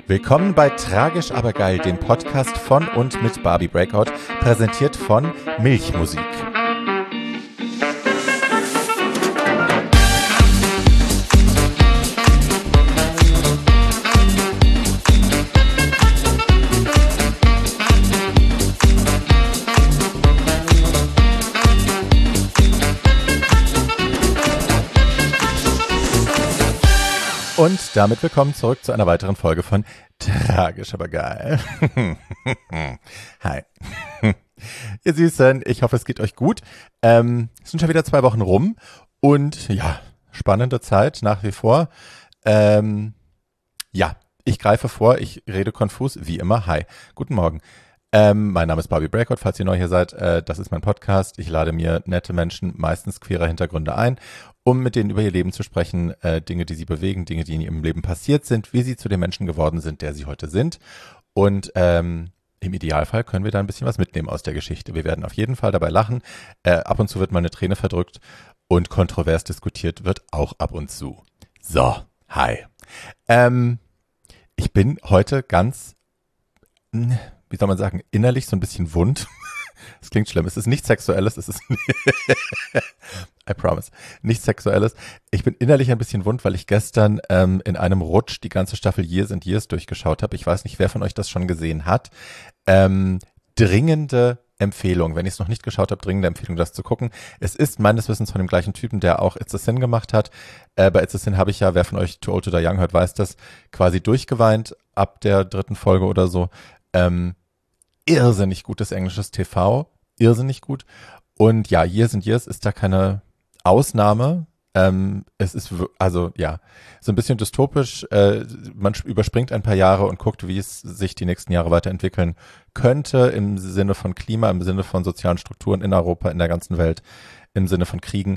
Willkommen bei Tragisch aber geil, dem Podcast von und mit Barbie Breakout, präsentiert von Milchmusik. Und damit willkommen zurück zu einer weiteren Folge von Tragisch aber geil. Hi. Ihr Süßen, ich hoffe, es geht euch gut. Es sind schon wieder 2 Wochen rum und ja, spannende Zeit nach wie vor. Ich greife vor, ich rede konfus, wie immer. Hi, guten Morgen. Mein Name ist Barbie Breakout, falls ihr neu hier seid. Das ist mein Podcast. Ich lade mir nette Menschen, meistens queerer Hintergründe ein, um mit denen über ihr Leben zu sprechen, Dinge, die sie bewegen, Dinge, die in ihrem Leben passiert sind, wie sie zu dem Menschen geworden sind, der sie heute sind. Und im Idealfall können wir da ein bisschen was mitnehmen aus der Geschichte. Wir werden auf jeden Fall dabei lachen. Ab und zu wird mal eine Träne verdrückt und kontrovers diskutiert wird auch ab und zu. So, hi. Ich bin heute ganz, wie soll man sagen, innerlich so ein bisschen wund. Das klingt schlimm. Es ist nichts Sexuelles. Es ist I promise. Nichts Sexuelles. Ich bin innerlich ein bisschen wund, weil ich gestern in einem Rutsch die ganze Staffel Years and Years durchgeschaut habe. Ich weiß nicht, wer von euch das schon gesehen hat. Dringende Empfehlung. Wenn ich es noch nicht geschaut habe, dringende Empfehlung, das zu gucken. Es ist meines Wissens von dem gleichen Typen, der auch It's a Sin gemacht hat. Bei It's a Sin habe ich ja, wer von euch Too Old to Die Young hört, weiß das, quasi durchgeweint ab der 3. Folge oder so. Irrsinnig gutes englisches TV, irrsinnig gut. Und ja, Years and Years ist da keine Ausnahme. Es ist also ja so ein bisschen dystopisch. Man überspringt ein paar Jahre und guckt, wie es sich die nächsten Jahre weiterentwickeln könnte im Sinne von Klima, im Sinne von sozialen Strukturen in Europa, in der ganzen Welt, im Sinne von Kriegen.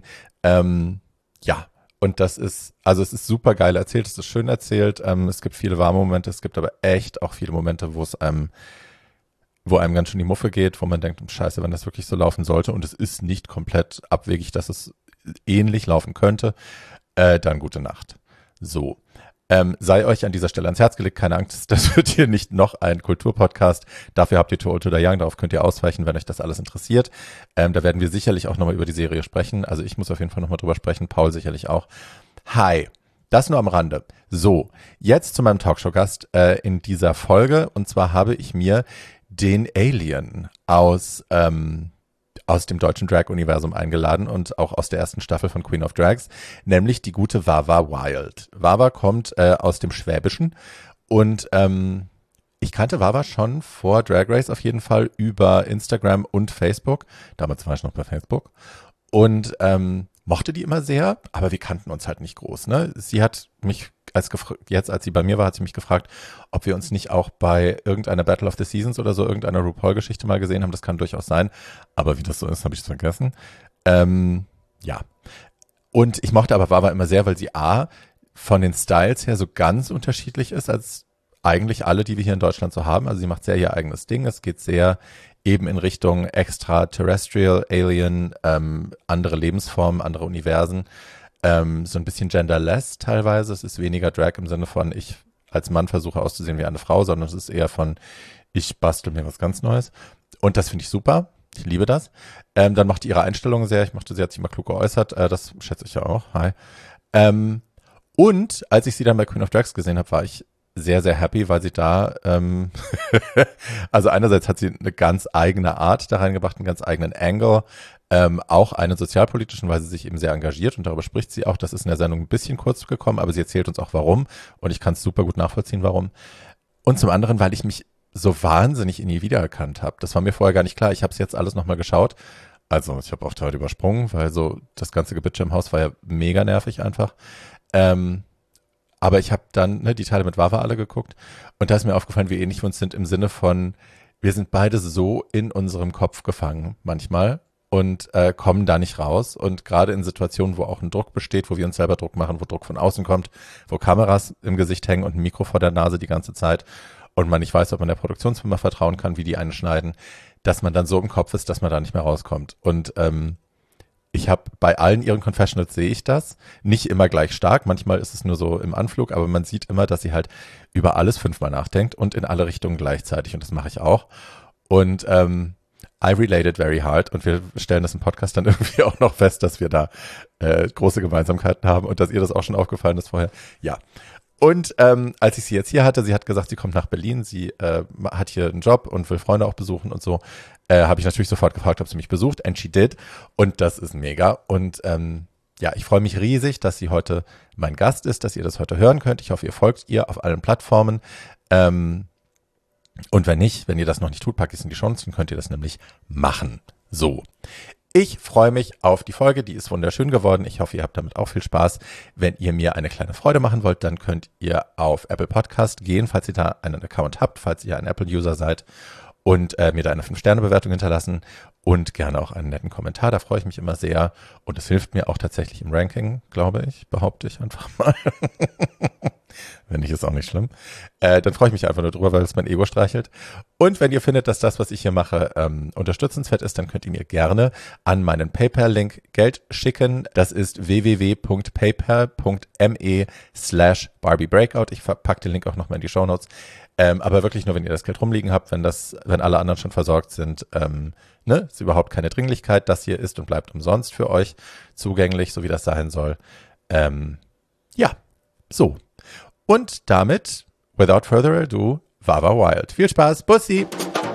Und das ist, also es ist super geil erzählt, es ist schön erzählt. Es gibt viele warme Momente, es gibt aber echt auch viele Momente, wo einem ganz schön die Muffe geht, wo man denkt, scheiße, wenn das wirklich so laufen sollte und es ist nicht komplett abwegig, dass es ähnlich laufen könnte, dann gute Nacht. So, sei euch an dieser Stelle ans Herz gelegt, keine Angst, das wird hier nicht noch ein Kulturpodcast, dafür habt ihr Too Old to Die Young, darauf könnt ihr ausweichen, wenn euch das alles interessiert. Da werden wir sicherlich auch nochmal über die Serie sprechen, also ich muss auf jeden Fall nochmal drüber sprechen, Paul sicherlich auch. Hi. Das nur am Rande. So, jetzt zu meinem Talkshow-Gast in dieser Folge, und zwar habe ich mir den Alien aus dem deutschen Drag-Universum eingeladen und auch aus der ersten Staffel von Queen of Drags, nämlich die gute Wawa Wild. Wawa kommt aus dem Schwäbischen und ich kannte Wawa schon vor Drag Race auf jeden Fall über Instagram und Facebook. Damals war ich noch bei Facebook und mochte die immer sehr, aber wir kannten uns halt nicht groß. Ne? Sie hat mich als sie bei mir war, hat sie mich gefragt, ob wir uns nicht auch bei irgendeiner Battle of the Seasons oder so, irgendeiner RuPaul-Geschichte mal gesehen haben. Das kann durchaus sein. Aber wie das so ist, habe ich es vergessen. Ja. Und ich mochte aber Wawa immer sehr, weil sie von den Styles her so ganz unterschiedlich ist als eigentlich alle, die wir hier in Deutschland so haben. Also sie macht sehr ihr eigenes Ding. Es geht sehr eben in Richtung Extraterrestrial, Alien, andere Lebensformen, andere Universen. So ein bisschen genderless teilweise. Es ist weniger Drag im Sinne von, ich als Mann versuche auszusehen wie eine Frau, sondern es ist eher von, ich bastel mir was ganz Neues. Und das finde ich super. Ich liebe das. Dann mochte ihre Einstellung sehr. Ich mochte, sie hat sich immer klug geäußert. Das schätze ich ja auch. Hi. Und als ich sie dann bei Queen of Drags gesehen habe, war ich sehr, sehr happy, weil sie da, also einerseits hat sie eine ganz eigene Art da reingebracht, einen ganz eigenen Angle, auch einen sozialpolitischen, weil sie sich eben sehr engagiert und darüber spricht sie auch. Das ist in der Sendung ein bisschen kurz gekommen, aber sie erzählt uns auch warum und ich kann es super gut nachvollziehen, warum. Und zum anderen, weil ich mich so wahnsinnig in ihr wiedererkannt habe. Das war mir vorher gar nicht klar. Ich habe es jetzt alles nochmal geschaut. Also ich habe auch Teil übersprungen, weil so das ganze Gebitsche im Haus war ja mega nervig einfach. Aber ich habe dann die Teile mit Wawa alle geguckt und da ist mir aufgefallen, wie ähnlich wir uns sind im Sinne von, wir sind beide so in unserem Kopf gefangen manchmal und kommen da nicht raus. Und gerade in Situationen, wo auch ein Druck besteht, wo wir uns selber Druck machen, wo Druck von außen kommt, wo Kameras im Gesicht hängen und ein Mikro vor der Nase die ganze Zeit und man nicht weiß, ob man der Produktionsfirma vertrauen kann, wie die einen schneiden, dass man dann so im Kopf ist, dass man da nicht mehr rauskommt. Und ich habe bei allen ihren Confessionals sehe ich das. Nicht immer gleich stark, manchmal ist es nur so im Anflug, aber man sieht immer, dass sie halt über alles 5-mal nachdenkt und in alle Richtungen gleichzeitig und das mache ich auch. Und I related very hard und wir stellen das im Podcast dann irgendwie auch noch fest, dass wir da große Gemeinsamkeiten haben und dass ihr das auch schon aufgefallen ist vorher. Ja. Und als ich sie jetzt hier hatte, sie hat gesagt, sie kommt nach Berlin, sie hat hier einen Job und will Freunde auch besuchen und so, habe ich natürlich sofort gefragt, ob sie mich besucht, and she did. Und das ist mega. Und ja, ich freue mich riesig, dass sie heute mein Gast ist, dass ihr das heute hören könnt. Ich hoffe, ihr folgt ihr auf allen Plattformen. Und wenn nicht, wenn ihr das noch nicht tut, packe ich es in die Shownotes, dann könnt ihr das nämlich machen. So. Ich freue mich auf die Folge, die ist wunderschön geworden. Ich hoffe, ihr habt damit auch viel Spaß. Wenn ihr mir eine kleine Freude machen wollt, dann könnt ihr auf Apple Podcast gehen, falls ihr da einen Account habt, falls ihr ein Apple-User seid und mir da eine 5-Sterne-Bewertung hinterlassen und gerne auch einen netten Kommentar. Da freue ich mich immer sehr und es hilft mir auch tatsächlich im Ranking, glaube ich, behaupte ich einfach mal. Wenn nicht, ist auch nicht schlimm. Dann freue ich mich einfach nur drüber, weil es mein Ego streichelt. Und wenn ihr findet, dass das, was ich hier mache, unterstützenswert ist, dann könnt ihr mir gerne an meinen PayPal-Link Geld schicken. Das ist www.paypal.me/BarbieBreakout. Ich packe den Link auch nochmal in die Shownotes. Aber wirklich nur, wenn ihr das Geld rumliegen habt, wenn alle anderen schon versorgt sind, ist überhaupt keine Dringlichkeit. Das hier ist und bleibt umsonst für euch zugänglich, so wie das sein soll. Ja, so. Und damit, without further ado, Vava Wild. Viel Spaß, Bussi!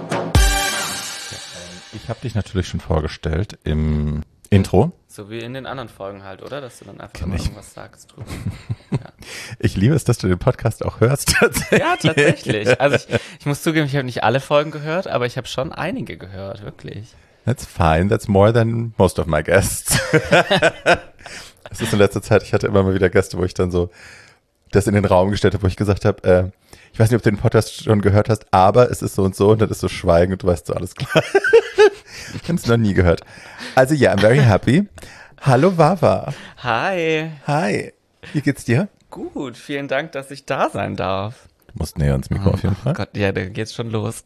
Ich habe dich natürlich schon vorgestellt im Intro. So wie in den anderen Folgen halt, oder? Dass du dann einfach immer irgendwas sagst drüber. Ja. Ich liebe es, dass du den Podcast auch hörst. Tatsächlich. Ja, tatsächlich. Also ich muss zugeben, ich habe nicht alle Folgen gehört, aber ich habe schon einige gehört, wirklich. That's fine. That's more than most of my guests. Es ist in letzter Zeit, ich hatte immer mal wieder Gäste, wo ich dann so das in den Raum gestellt habe, wo ich gesagt habe, ich weiß nicht, ob du den Podcast schon gehört hast, aber es ist so und dann ist so Schweigen und du weißt so, alles klar. Ich habe es noch nie gehört. Also ja, I'm very happy. Hallo Vava. Hi. Hi. Wie geht's dir? Gut, vielen Dank, dass ich da sein darf. Du musst näher ans Mikro auf jeden Fall. Oh Gott, ja, dann geht's schon los.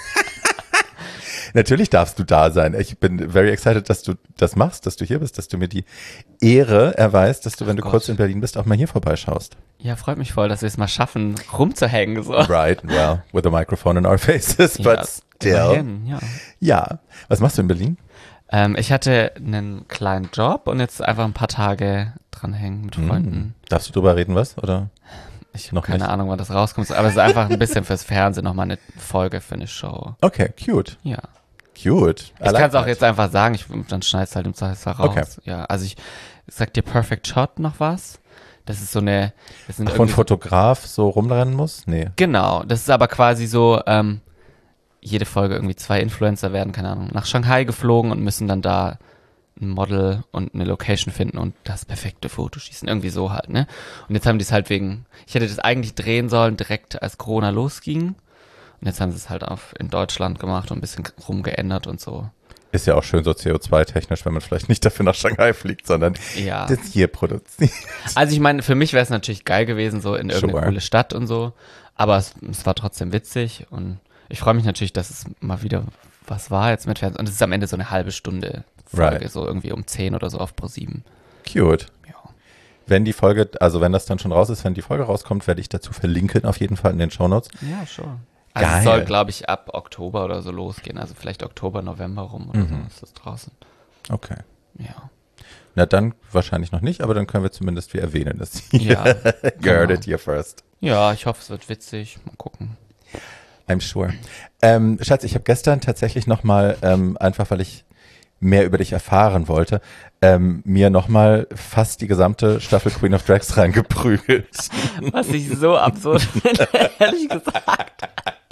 Natürlich darfst du da sein. Ich bin very excited, dass du das machst, dass du hier bist, dass du mir die Ehre erweist, dass du, wenn du kurz in Berlin bist, auch mal hier vorbeischaust. Ja, freut mich voll, dass wir es mal schaffen, rumzuhängen. So. Right, well, with a microphone in our faces, but still. Immerhin, ja. Was machst du in Berlin? Ich hatte einen kleinen Job und jetzt einfach ein paar Tage dranhängen mit Freunden. Darfst du drüber reden, was? Oder? Ich habe keine Ahnung, wann das rauskommt, aber es ist einfach ein bisschen fürs Fernsehen nochmal eine Folge für eine Show. Okay, cute. Ja. Cute. Ich kann es auch jetzt einfach sagen, dann schneid's halt im Zweifelsfall raus. Okay. Ja, also ich sag dir Perfect Shot noch was. Das ist so eine... Wo ein Fotograf so rumrennen muss? Nee. Genau, das ist aber quasi so, jede Folge irgendwie 2 Influencer werden, keine Ahnung, nach Shanghai geflogen und müssen dann da ein Model und eine Location finden und das perfekte Foto schießen. Irgendwie so halt, ne? Und jetzt haben die es halt ich hätte das eigentlich drehen sollen, direkt als Corona losging. Und jetzt haben sie es halt in Deutschland gemacht und ein bisschen rumgeändert und so. Ist ja auch schön so CO2-technisch, wenn man vielleicht nicht dafür nach Shanghai fliegt, sondern das hier produziert. Also ich meine, für mich wäre es natürlich geil gewesen, so in irgendeine coole Stadt und so. Aber es war trotzdem witzig und ich freue mich natürlich, dass es mal wieder was war jetzt mit Fernsehen. Und es ist am Ende so eine halbe Stunde Folge, so irgendwie um 10 oder so auf Pro7. Cute. Ja. Wenn die Folge, also wenn das dann schon raus ist, wenn die Folge rauskommt, werde ich dazu verlinken auf jeden Fall in den Shownotes. Ja, sure. Also es soll, glaube ich, ab Oktober oder so losgehen. Also vielleicht Oktober, November rum oder so ist das draußen. Okay. Ja. Na dann wahrscheinlich noch nicht, aber dann können wir zumindest, wir erwähnen es hier. Ja, Heard it here first. Ja, ich hoffe, es wird witzig. Mal gucken. I'm sure. Schatz, ich habe gestern tatsächlich nochmal, einfach weil ich mehr über dich erfahren wollte, mir nochmal fast die gesamte Staffel Queen of Drags reingeprügelt. Was ich so absurd finde, ehrlich gesagt.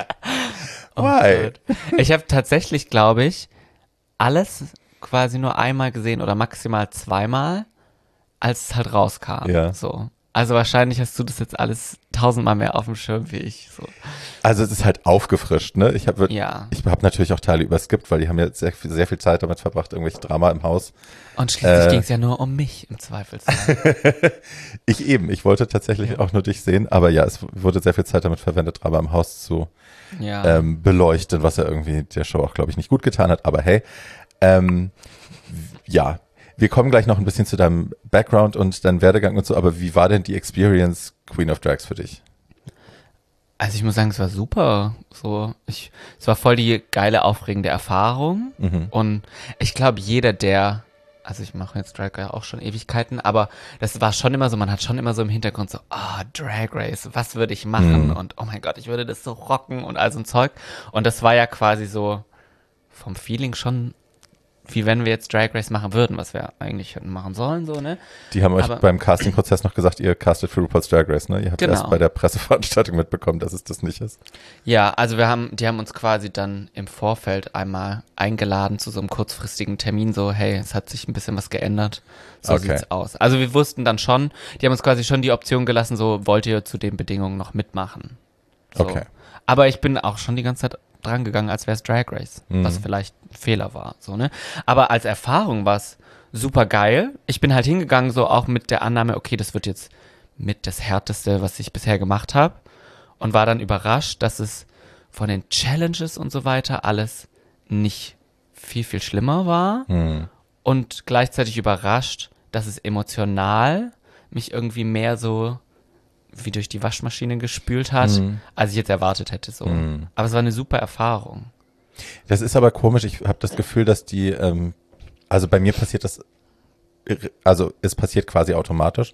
Why? Ich habe tatsächlich, glaube ich, alles quasi nur einmal gesehen oder maximal 2-mal, als es halt rauskam. Ja. So. Also wahrscheinlich hast du das jetzt alles 1000-mal mehr auf dem Schirm wie ich. So. Also es ist halt aufgefrischt, ne? Ich habe natürlich auch Teile überskippt, weil die haben ja sehr viel Zeit damit verbracht, irgendwelche Drama im Haus. Und schließlich ging es ja nur um mich im Zweifelsfall. Ich wollte tatsächlich auch nur dich sehen, aber ja, es wurde sehr viel Zeit damit verwendet, Drama im Haus zu beleuchten, was ja irgendwie der Show auch, glaube ich, nicht gut getan hat. Aber hey, ja, Wir kommen gleich noch ein bisschen zu deinem Background und deinem Werdegang und so, aber wie war denn die Experience Queen of Drags für dich? Also ich muss sagen, es war super. Es war voll die geile, aufregende Erfahrung. Und ich glaube, also ich mache jetzt Drag ja auch schon Ewigkeiten, aber das war schon immer so, man hat schon immer so im Hintergrund so, Drag Race, was würde ich machen? Und oh mein Gott, ich würde das so rocken und all so ein Zeug. Und das war ja quasi so vom Feeling schon, wie wenn wir jetzt Drag Race machen würden, was wir eigentlich hätten machen sollen, so, ne? Die haben euch beim Casting-Prozess noch gesagt, ihr castet für RuPaul's Drag Race, ne? Ihr habt erst bei der Presseveranstaltung mitbekommen, dass es das nicht ist. Ja, also die haben uns quasi dann im Vorfeld einmal eingeladen zu so einem kurzfristigen Termin, so, hey, es hat sich ein bisschen was geändert, so sieht's aus. Also wir wussten dann schon, die haben uns quasi schon die Option gelassen, so, wollt ihr zu den Bedingungen noch mitmachen? So. Okay. Aber ich bin auch schon die ganze Zeit dran gegangen, als wäre es Drag Race, was vielleicht ein Fehler war, so, ne? Aber als Erfahrung war es super geil. Ich bin halt hingegangen, so auch mit der Annahme, okay, das wird jetzt mit das Härteste, was ich bisher gemacht habe, und war dann überrascht, dass es von den Challenges und so weiter alles nicht viel, viel schlimmer war und gleichzeitig überrascht, dass es emotional mich irgendwie mehr so wie durch die Waschmaschine gespült hat, als ich jetzt erwartet hätte. So. Aber es war eine super Erfahrung. Das ist aber komisch. Ich habe das Gefühl, dass also bei mir passiert das, also es passiert quasi automatisch,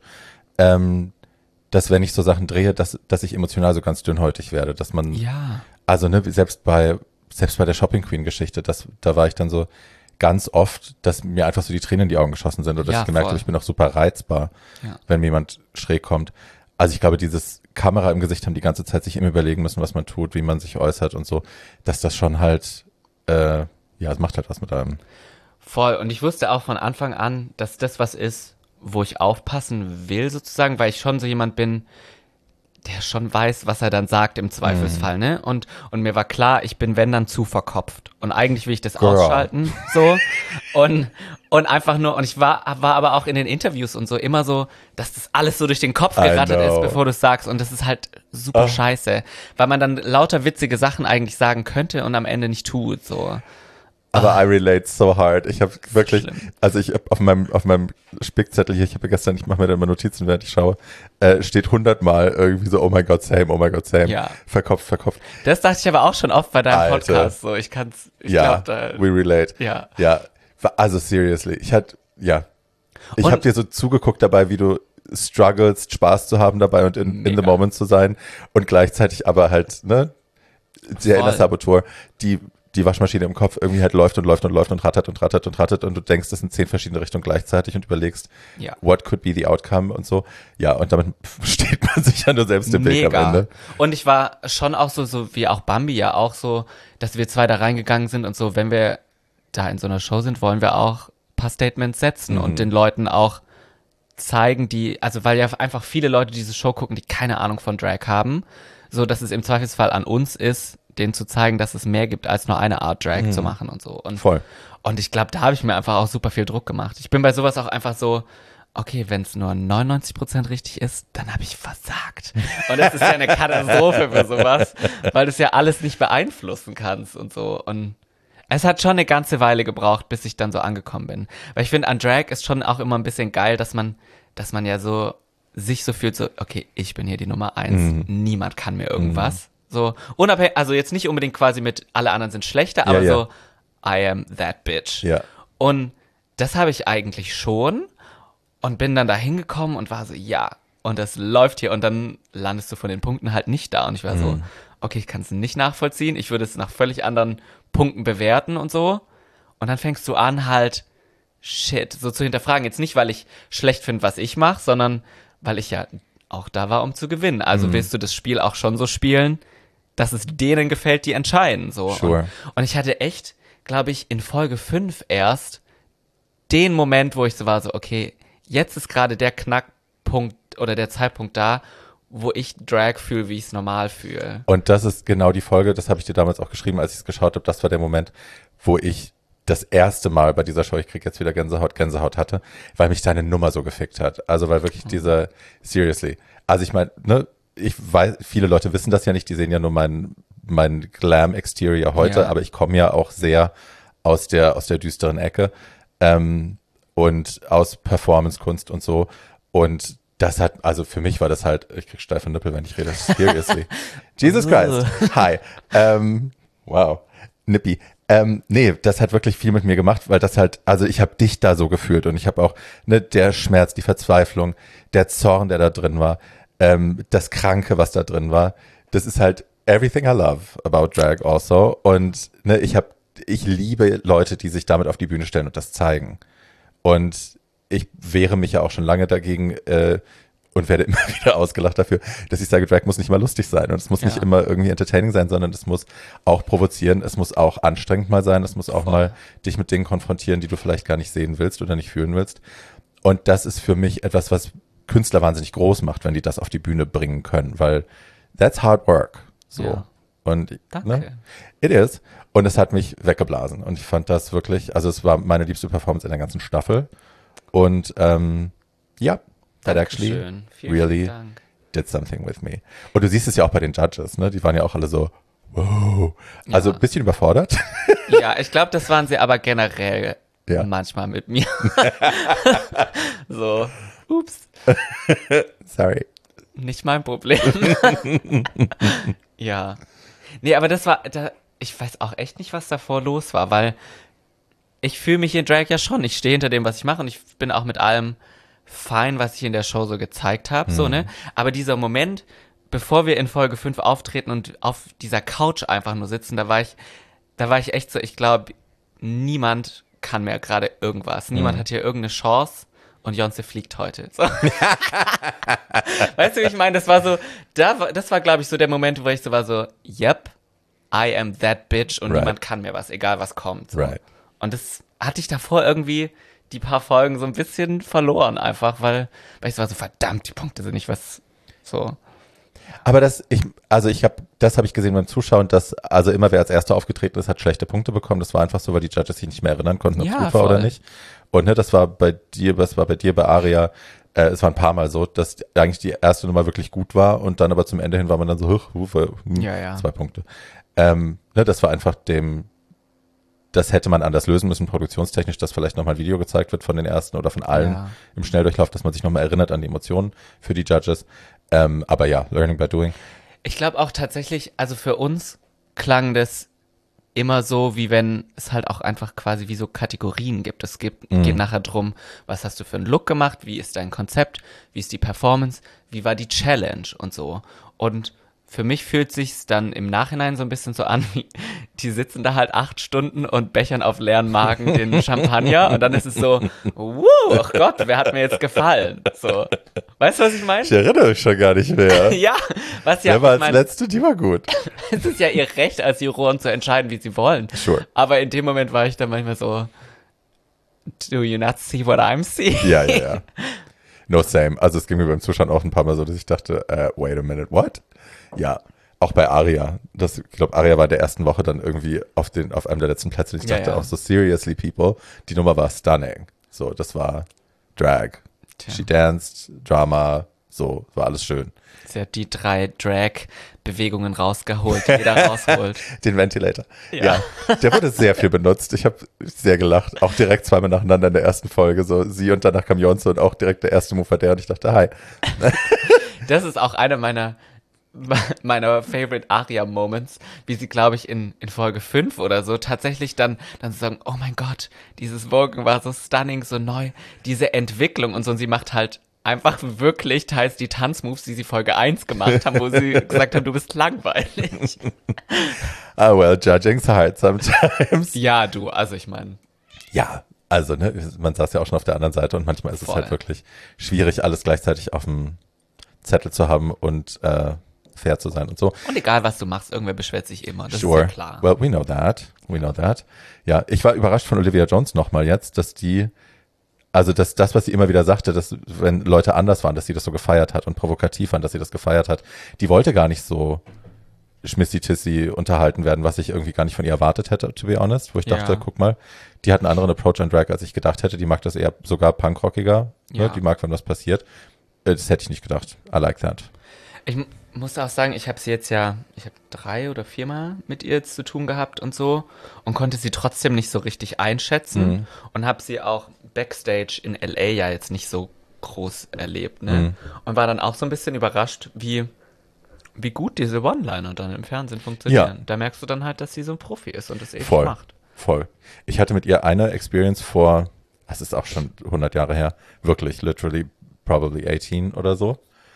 dass wenn ich so Sachen drehe, dass ich emotional so ganz dünnhäutig werde, dass man, also ne, selbst bei der Shopping Queen Geschichte, da war ich dann so ganz oft, dass mir einfach so die Tränen in die Augen geschossen sind oder dass ich gemerkt habe, ich bin auch super reizbar, wenn mir jemand schräg kommt. Also ich glaube, dieses Kamera im Gesicht haben die ganze Zeit sich immer überlegen müssen, was man tut, wie man sich äußert und so, dass das schon halt, es macht halt was mit einem. Voll. Und ich wusste auch von Anfang an, dass das was ist, wo ich aufpassen will sozusagen, weil ich schon so jemand bin, der schon weiß, was er dann sagt im Zweifelsfall, ne? Und mir war klar, ich bin, wenn dann, zu verkopft. Und eigentlich will ich das ausschalten, so. Und einfach nur, und ich war aber auch in den Interviews und so immer so, dass das alles so durch den Kopf gerattert ist, bevor du es sagst. Und das ist halt super scheiße, weil man dann lauter witzige Sachen eigentlich sagen könnte und am Ende nicht tut, so. Aber I relate so hard. Ich habe wirklich, also ich hab auf meinem Spickzettel hier, ich mache mir dann mal Notizen, während ich schaue, steht 100-mal irgendwie so, oh my God, same. Ja. Verkopft. Das dachte ich aber auch schon oft bei deinem Podcast. So, ich glaub, we relate. Ja. Also seriously, ich habe dir so zugeguckt dabei, wie du strugglest, Spaß zu haben dabei und in the moment zu sein und gleichzeitig aber halt, ne, der inner Saboteur, die Waschmaschine im Kopf irgendwie halt läuft und rattert und du denkst, das sind 10 verschiedene Richtungen gleichzeitig und überlegst, what could be the outcome und so. Ja, und damit steht man sich ja nur selbst im Weg am Ende. Und ich war schon auch so wie auch Bambi ja auch so, dass wir 2 da reingegangen sind und so, wenn wir da in so einer Show sind, wollen wir auch ein paar Statements setzen und den Leuten auch zeigen, also weil ja einfach viele Leute diese Show gucken, die keine Ahnung von Drag haben, so dass es im Zweifelsfall an uns ist, denen zu zeigen, dass es mehr gibt, als nur eine Art Drag zu machen und so. Und, voll. Und ich glaube, da habe ich mir einfach auch super viel Druck gemacht. Ich bin bei sowas auch einfach so, okay, wenn es nur 99% richtig ist, dann habe ich versagt. Und das ist ja eine Katastrophe für sowas, weil du es ja alles nicht beeinflussen kannst und so. Und es hat schon eine ganze Weile gebraucht, bis ich dann so angekommen bin. Weil ich finde, an Drag ist schon auch immer ein bisschen geil, dass man ja so sich so fühlt, so, okay, ich bin hier die Nummer 1, niemand kann mir irgendwas. So, unabhängig, also jetzt nicht unbedingt quasi mit, alle anderen sind schlechter, aber so, I am that bitch. Ja. Und das habe ich eigentlich schon und bin dann da hingekommen und war so, und das läuft hier und dann landest du von den Punkten halt nicht da und ich war so, okay, ich kann es nicht nachvollziehen, ich würde es nach völlig anderen Punkten bewerten und so und dann fängst du an halt, shit, so zu hinterfragen, jetzt nicht, weil ich schlecht finde, was ich mache, sondern weil ich ja auch da war, um zu gewinnen. Also willst du das Spiel auch schon so spielen, dass es denen gefällt, die entscheiden. So. Sure. Und ich hatte echt, glaube ich, in Folge 5 erst den Moment, wo ich so war, so, okay, jetzt ist gerade der Knackpunkt oder der Zeitpunkt da, wo ich Drag fühle, wie ich es normal fühle. Und das ist genau die Folge, das habe ich dir damals auch geschrieben, als ich es geschaut habe, das war der Moment, wo ich das erste Mal bei dieser Show, ich krieg jetzt wieder Gänsehaut hatte, weil mich deine Nummer so gefickt hat. Also weil wirklich seriously. Also ich meine, ne, ich weiß, viele Leute wissen das ja nicht, die sehen ja nur mein Glam-Exterior heute, aber ich komme ja auch sehr aus der düsteren Ecke. Und und aus Performance-Kunst und so. Und das hat, also für mich war das halt, ich krieg steife Nippel, wenn ich rede, seriously. Jesus Christ. Hi. Wow. Nippi. Nee, das hat wirklich viel mit mir gemacht, weil das halt, also ich habe dich da so gefühlt und ich habe auch, ne, der Schmerz, die Verzweiflung, der Zorn, der da drin war, das Kranke, was da drin war, das ist halt everything I love about Drag also. Und ne, ich liebe Leute, die sich damit auf die Bühne stellen und das zeigen. Und ich wehre mich ja auch schon lange dagegen und werde immer wieder ausgelacht dafür, dass ich sage, Drag muss nicht mal lustig sein und es muss nicht immer irgendwie entertaining sein, sondern es muss auch provozieren, es muss auch anstrengend mal sein, es muss auch mal dich mit Dingen konfrontieren, die du vielleicht gar nicht sehen willst oder nicht fühlen willst. Und das ist für mich etwas, was Künstler wahnsinnig groß macht, wenn die das auf die Bühne bringen können, weil that's hard work. So. Ja. Und Danke. ne, it is. Und es hat mich weggeblasen. Und ich fand das wirklich, also es war meine liebste Performance in der ganzen Staffel. Und ja, that actually Vielen really Dank. did something with me. Und du siehst es ja auch bei den Judges, ne? Die waren ja auch alle so, wow. Also Ja. ein bisschen überfordert. Ja, ich glaube, das waren sie aber generell Ja. manchmal mit mir. So, ups, Sorry. nicht mein Problem. Ja. Nee, aber ich weiß auch echt nicht, was davor los war, weil ich fühle mich in Drag ja schon. Ich stehe hinter dem, was ich mache und ich bin auch mit allem fein, was ich in der Show so gezeigt habe, so, ne? Aber dieser Moment, bevor wir in Folge 5 auftreten und auf dieser Couch einfach nur sitzen, da war ich echt so, ich glaube, niemand kann mehr gerade irgendwas. Niemand hat hier irgendeine Chance und Beyoncé fliegt heute. So. Weißt du, wie ich meine? Das war so, das war, glaube ich, so der Moment, wo ich so war so, yep, I am that bitch und Right. niemand kann mir was, egal was kommt. So. Right. Und das hatte ich davor irgendwie die paar Folgen so ein bisschen verloren einfach, weil ich so war so, verdammt, die Punkte sind nicht was so. Aber das habe ich gesehen beim Zuschauen, dass also immer wer als Erster aufgetreten ist, hat schlechte Punkte bekommen. Das war einfach so, weil die Judges sich nicht mehr erinnern konnten, ob es Ja, gut war voll. oder nicht. Und ne, das war bei dir bei Aria, es war ein paar Mal so, dass eigentlich die erste Nummer wirklich gut war und dann aber zum Ende hin war man dann so, Ja. 2 Punkte. Ne, das war einfach das hätte man anders lösen müssen, produktionstechnisch, dass vielleicht nochmal ein Video gezeigt wird von den ersten oder von allen Ja. im Schnelldurchlauf, dass man sich nochmal erinnert an die Emotionen für die Judges. Aber ja, learning by doing. Ich glaube auch tatsächlich, also für uns klang das immer so, wie wenn es halt auch einfach quasi wie so Kategorien gibt. Geht nachher drum, was hast du für einen Look gemacht, wie ist dein Konzept, wie ist die Performance, wie war die Challenge und so. Und für mich fühlt sich's dann im Nachhinein so ein bisschen so an, wie die sitzen da halt 8 Stunden und bechern auf leeren Magen den Champagner und dann ist es so, ach Gott, wer hat mir jetzt gefallen? So, weißt du, was ich meine? Ich erinnere mich schon gar nicht mehr. Ja, was ja, Wer war ich als mein, Letzte? Die war gut. es ist ja ihr Recht als Juroren zu entscheiden, wie sie wollen. Sure. Aber in dem Moment war ich dann manchmal so, do you not see what I'm seeing? Ja. No, same. Also es ging mir beim Zuschauen auch ein paar Mal so, dass ich dachte, wait a minute, what? Ja, auch bei Aria. Ich glaube, Aria war in der ersten Woche dann irgendwie auf einem der letzten Plätze. Und ich dachte auch so, seriously, people, die Nummer war stunning. So, das war Drag. Tja. She danced, Drama, so, war alles schön. Sie hat die 3 Drag-Bewegungen rausgeholt, die jeder rausholt. Den Ventilator. Ja. Ja, der wurde sehr viel benutzt. Ich habe sehr gelacht. Auch direkt zweimal nacheinander in der ersten Folge. So sie und danach kam Beyoncé und auch direkt der erste Move war der. Und ich dachte, hi. Das ist auch einer meiner Favorite Aria-Moments, wie sie, glaube ich, in Folge 5 oder so tatsächlich dann so sagen, oh mein Gott, dieses Wogen war so stunning, so neu, diese Entwicklung und so. Und sie macht halt einfach wirklich teils die Tanzmoves, die sie Folge 1 gemacht haben, wo sie gesagt haben, du bist langweilig. Ah, well, judging's hard sometimes. Ja, du, also ich meine, Ja, also, ne, man saß ja auch schon auf der anderen Seite und manchmal ist es Voll. halt wirklich schwierig, alles gleichzeitig auf dem Zettel zu haben und fair zu sein und so. und egal was du machst, irgendwer beschwert sich immer, das Sure. ist ja klar. Well, we know that. Ja, ich war überrascht von Olivia Jones nochmal jetzt, dass das, was sie immer wieder sagte, dass wenn Leute anders waren, dass sie das so gefeiert hat und provokativ waren, dass sie das gefeiert hat, die wollte gar nicht so schmissi-tissi unterhalten werden, was ich irgendwie gar nicht von ihr erwartet hätte, to be honest, wo ich dachte, Ja. guck mal, die hat einen anderen Approach an Drag, als ich gedacht hätte, die mag das eher sogar punkrockiger, Ja. ne? Die mag, wenn was passiert. Das hätte ich nicht gedacht. I like that. muss auch sagen, ich habe 3 oder 4 Mal mit ihr jetzt zu tun gehabt und so und konnte sie trotzdem nicht so richtig einschätzen und habe sie auch Backstage in LA ja jetzt nicht so groß erlebt, ne? Und war dann auch so ein bisschen überrascht, wie gut diese One-Liner dann im Fernsehen funktionieren. Ja. Da merkst du dann halt, dass sie so ein Profi ist und das eben Voll. macht. Voll. Ich hatte mit ihr eine Experience das ist auch schon 100 Jahre her, wirklich, literally, probably 18 oder so.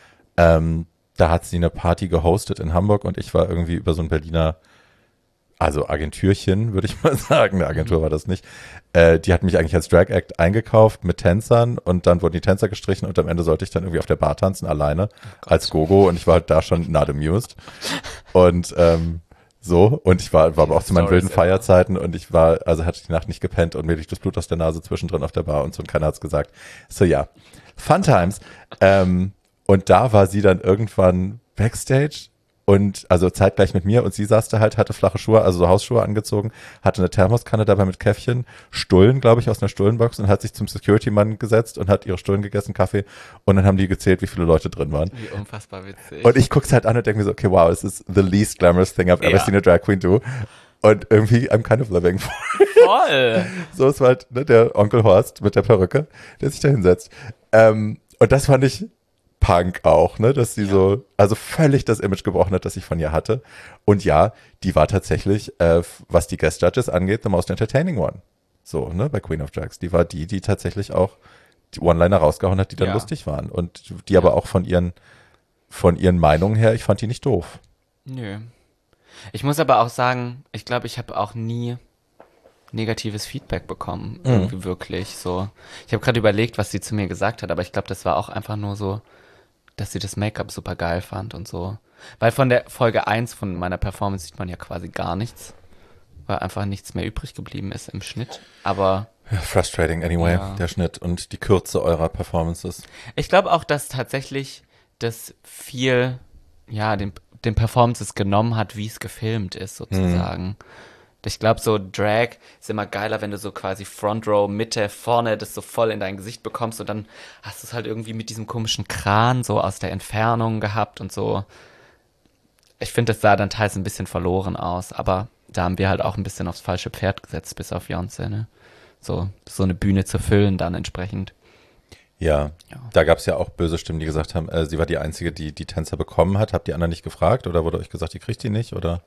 Da hat sie eine Party gehostet in Hamburg und ich war irgendwie über so ein Berliner, also Agentürchen, würde ich mal sagen, eine Agentur war das nicht. Die hat mich eigentlich als Drag Act eingekauft mit Tänzern und dann wurden die Tänzer gestrichen und am Ende sollte ich dann irgendwie auf der Bar tanzen, alleine, als Gogo und ich war halt da schon not amused. Und und ich war aber auch zu meinen wilden Feierzeiten und hatte die Nacht nicht gepennt und mir liegt das Blut aus der Nase zwischendrin auf der Bar und so und keiner hat's gesagt. So ja, Fun Times. Und da war sie dann irgendwann Backstage und also zeitgleich mit mir und sie saß da halt, hatte flache Schuhe, also so Hausschuhe angezogen, hatte eine Thermoskanne dabei mit Käffchen, Stullen, glaube ich, aus einer Stullenbox und hat sich zum Security-Mann gesetzt und hat ihre Stullen gegessen, Kaffee und dann haben die gezählt, wie viele Leute drin waren. Wie unfassbar witzig. Und ich guck's halt an und denke mir so, okay, wow, this is the least glamorous thing I've ever seen a drag queen do. Und irgendwie, I'm kind of living for it. Voll! So, es war halt der Onkel Horst mit der Perücke, der sich da hinsetzt. Und das fand ich Punk auch, ne, dass sie also völlig das Image gebrochen hat, das ich von ihr hatte. Und ja, die war tatsächlich, was die Guest Judges angeht, the most entertaining one. So, ne, bei Queen of Drags. Die war die tatsächlich auch die One-Liner rausgehauen hat, die dann lustig waren. Und die aber auch von ihren Meinungen her, ich fand die nicht doof. Nö. Ich muss aber auch sagen, ich glaube, ich habe auch nie negatives Feedback bekommen. Irgendwie wirklich so. Ich habe gerade überlegt, was sie zu mir gesagt hat, aber ich glaube, das war auch einfach nur so, dass sie das Make-up super geil fand und so. Weil von der Folge 1 von meiner Performance sieht man ja quasi gar nichts. Weil einfach nichts mehr übrig geblieben ist im Schnitt. Aber ja, frustrating anyway, der Schnitt und die Kürze eurer Performances. ich glaube auch, dass tatsächlich das viel, den Performances genommen hat, wie es gefilmt ist, sozusagen. Ich glaube, so Drag ist immer geiler, wenn du so quasi Front Row, Mitte, vorne das so voll in dein Gesicht bekommst und dann hast du es halt irgendwie mit diesem komischen Kran so aus der Entfernung gehabt und so. Ich finde, das sah dann teils ein bisschen verloren aus, aber da haben wir halt auch ein bisschen aufs falsche Pferd gesetzt, bis auf Beyoncé, ne? So eine Bühne zu füllen dann entsprechend. Ja, da gab es ja auch böse Stimmen, die gesagt haben, sie war die Einzige, die die Tänzer bekommen hat. Habt ihr anderen nicht gefragt oder wurde euch gesagt, die kriegt die nicht, oder?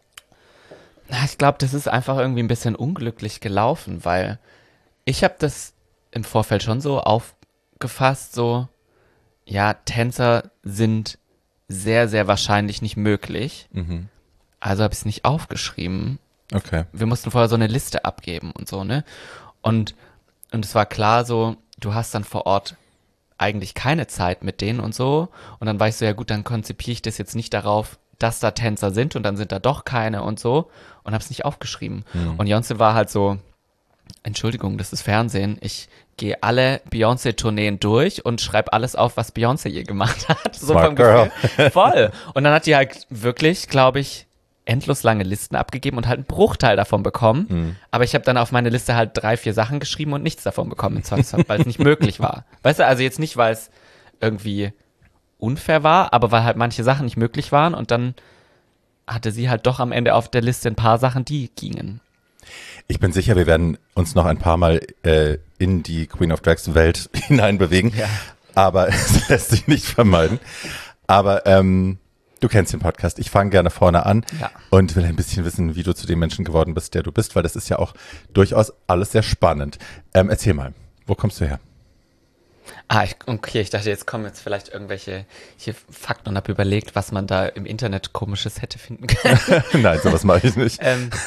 Na, ich glaube, das ist einfach irgendwie ein bisschen unglücklich gelaufen, weil ich habe das im Vorfeld schon so aufgefasst, so, ja, Tänzer sind sehr, sehr wahrscheinlich nicht möglich. Also habe ich es nicht aufgeschrieben. Okay. Wir mussten vorher so eine Liste abgeben und so, ne? Und es war klar so, du hast dann vor Ort eigentlich keine Zeit mit denen und so. Und dann war ich so, ja gut, dann konzipiere ich das jetzt nicht darauf, dass da Tänzer sind und dann sind da doch keine und so und hab's nicht aufgeschrieben. Und Beyoncé war halt so, Entschuldigung, das ist Fernsehen, ich gehe alle Beyoncé-Tourneen durch und schreibe alles auf, was Beyoncé je gemacht hat. So Smart vom girl. Gefühl. Voll. Und dann hat die halt wirklich, glaube ich, endlos lange Listen abgegeben und halt einen Bruchteil davon bekommen. Aber ich habe dann auf meine Liste halt 3, 4 Sachen geschrieben und nichts davon bekommen im Zweifelsfall, weil es nicht möglich war. Weißt du, also jetzt nicht, weil es irgendwie unfair war, aber weil halt manche Sachen nicht möglich waren und dann hatte sie halt doch am Ende auf der Liste ein paar Sachen, die gingen. Ich bin sicher, wir werden uns noch ein paar Mal in die Queen of Drags Welt hineinbewegen, aber es lässt sich nicht vermeiden. Aber du kennst den Podcast. Ich fange gerne vorne an und will ein bisschen wissen, wie du zu dem Menschen geworden bist, der du bist, weil das ist ja auch durchaus alles sehr spannend. Erzähl mal, wo kommst du her? Ich dachte, jetzt kommen jetzt vielleicht irgendwelche hier Fakten und habe überlegt, was man da im Internet Komisches hätte finden können. Nein, sowas mache ich nicht.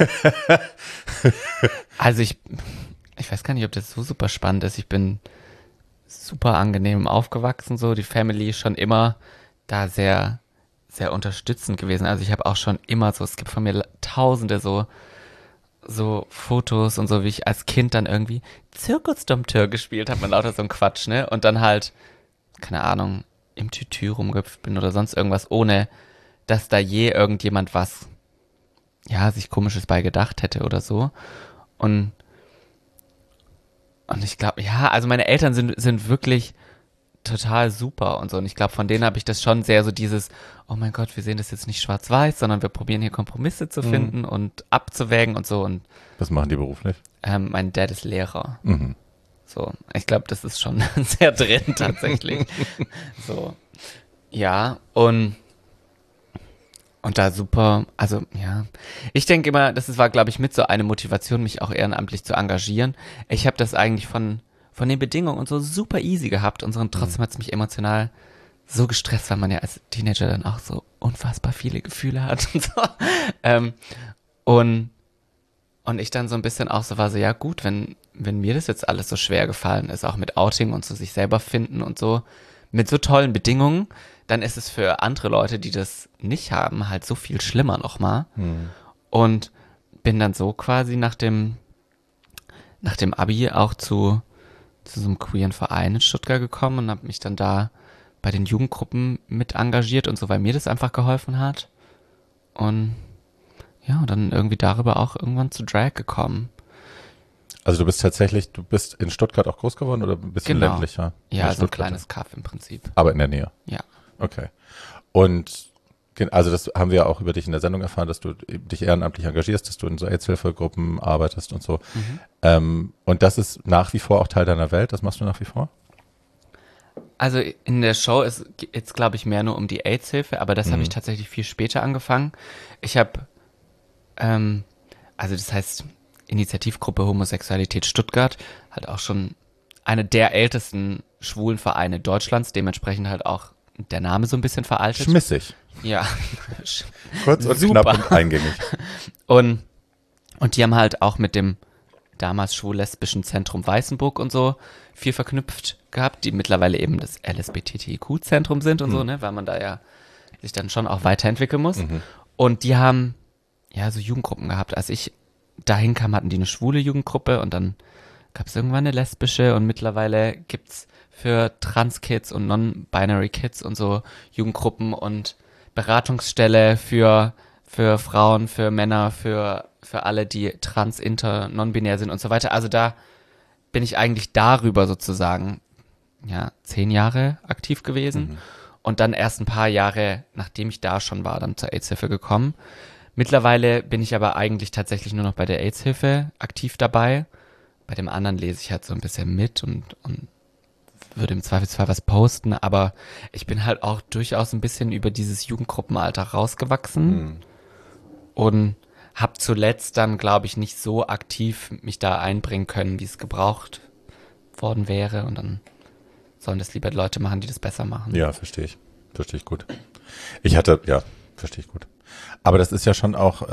Also ich weiß gar nicht, ob das so super spannend ist. Ich bin super angenehm aufgewachsen, so die Family schon immer da sehr, sehr unterstützend gewesen. Also ich habe auch schon immer so, es gibt von mir tausende so Fotos und so, wie ich als Kind dann irgendwie Zirkusdompteur gespielt habe, mit lauter so ein Quatsch, ne? Und dann halt, keine Ahnung, im Tütü rumgehüpft bin oder sonst irgendwas, ohne dass da je irgendjemand was, sich Komisches bei gedacht hätte oder so. Und ich glaube, also meine Eltern sind wirklich total super und so. Und ich glaube, von denen habe ich das schon sehr so dieses, oh mein Gott, wir sehen das jetzt nicht schwarz-weiß, sondern wir probieren hier Kompromisse zu finden und abzuwägen und so. Und Was machen die beruflich? mein Dad ist Lehrer. Mhm. So, ich glaube, das ist schon sehr drin tatsächlich. So, ja, und da super, also ja, ich denke immer, war, glaube ich, mit so eine Motivation, mich auch ehrenamtlich zu engagieren. Ich habe das eigentlich von den Bedingungen und so super easy gehabt und so, und trotzdem hat es mich emotional so gestresst, weil man ja als Teenager dann auch so unfassbar viele Gefühle hat und so. Und ich dann so ein bisschen auch so war so, ja gut, wenn mir das jetzt alles so schwer gefallen ist, auch mit Outing und so sich selber finden und so, mit so tollen Bedingungen, dann ist es für andere Leute, die das nicht haben, halt so viel schlimmer nochmal. Und bin dann so quasi nach dem Abi auch zu so einem queeren Verein in Stuttgart gekommen und habe mich dann da bei den Jugendgruppen mit engagiert und so, weil mir das einfach geholfen hat. Und ja, dann irgendwie darüber auch irgendwann zu Drag gekommen. Also du bist in Stuttgart auch groß geworden oder ein bisschen Genau. ländlicher? Ja, so ein kleines Kaff im Prinzip. Aber in der Nähe? Ja. Okay. Und also das haben wir ja auch über dich in der Sendung erfahren, dass du dich ehrenamtlich engagierst, dass du in so AIDS-Hilfegruppen arbeitest und so. Und das ist nach wie vor auch Teil deiner Welt? Das machst du nach wie vor? Also in der Show ist jetzt, glaube ich, mehr nur um die AIDS-Hilfe, aber das habe ich tatsächlich viel später angefangen. Ich habe, also das heißt Initiativgruppe Homosexualität Stuttgart, halt auch schon eine der ältesten schwulen Vereine Deutschlands, dementsprechend halt auch der Name so ein bisschen veraltet. Schmissig. Ja. Kurz und Super. knapp und eingängig. Und die haben halt auch mit dem damals schwul-lesbischen Zentrum Weißenburg und so viel verknüpft gehabt, die mittlerweile eben das LSBTTIQ-Zentrum sind und so, ne, weil man da ja sich dann schon auch weiterentwickeln muss. Und die haben ja so Jugendgruppen gehabt. Als ich dahin kam, hatten die eine schwule Jugendgruppe und dann gab es irgendwann eine lesbische und mittlerweile gibt's für Trans-Kids und Non-Binary Kids und so Jugendgruppen und Beratungsstelle für Frauen, für Männer, für alle, die trans, inter, non-binär sind und so weiter. Also da bin ich eigentlich darüber sozusagen, ja, 10 Jahre aktiv gewesen und dann erst ein paar Jahre, nachdem ich da schon war, dann zur AIDS-Hilfe gekommen. Mittlerweile bin ich aber eigentlich tatsächlich nur noch bei der AIDS-Hilfe aktiv dabei. Bei dem anderen lese ich halt so ein bisschen mit und würde im Zweifelsfall was posten, aber ich bin halt auch durchaus ein bisschen über dieses Jugendgruppenalter rausgewachsen und habe zuletzt dann, glaube ich, nicht so aktiv mich da einbringen können, wie es gebraucht worden wäre, und dann sollen das lieber Leute machen, die das besser machen. Ja, verstehe ich gut. Verstehe ich gut. Aber das ist ja schon auch,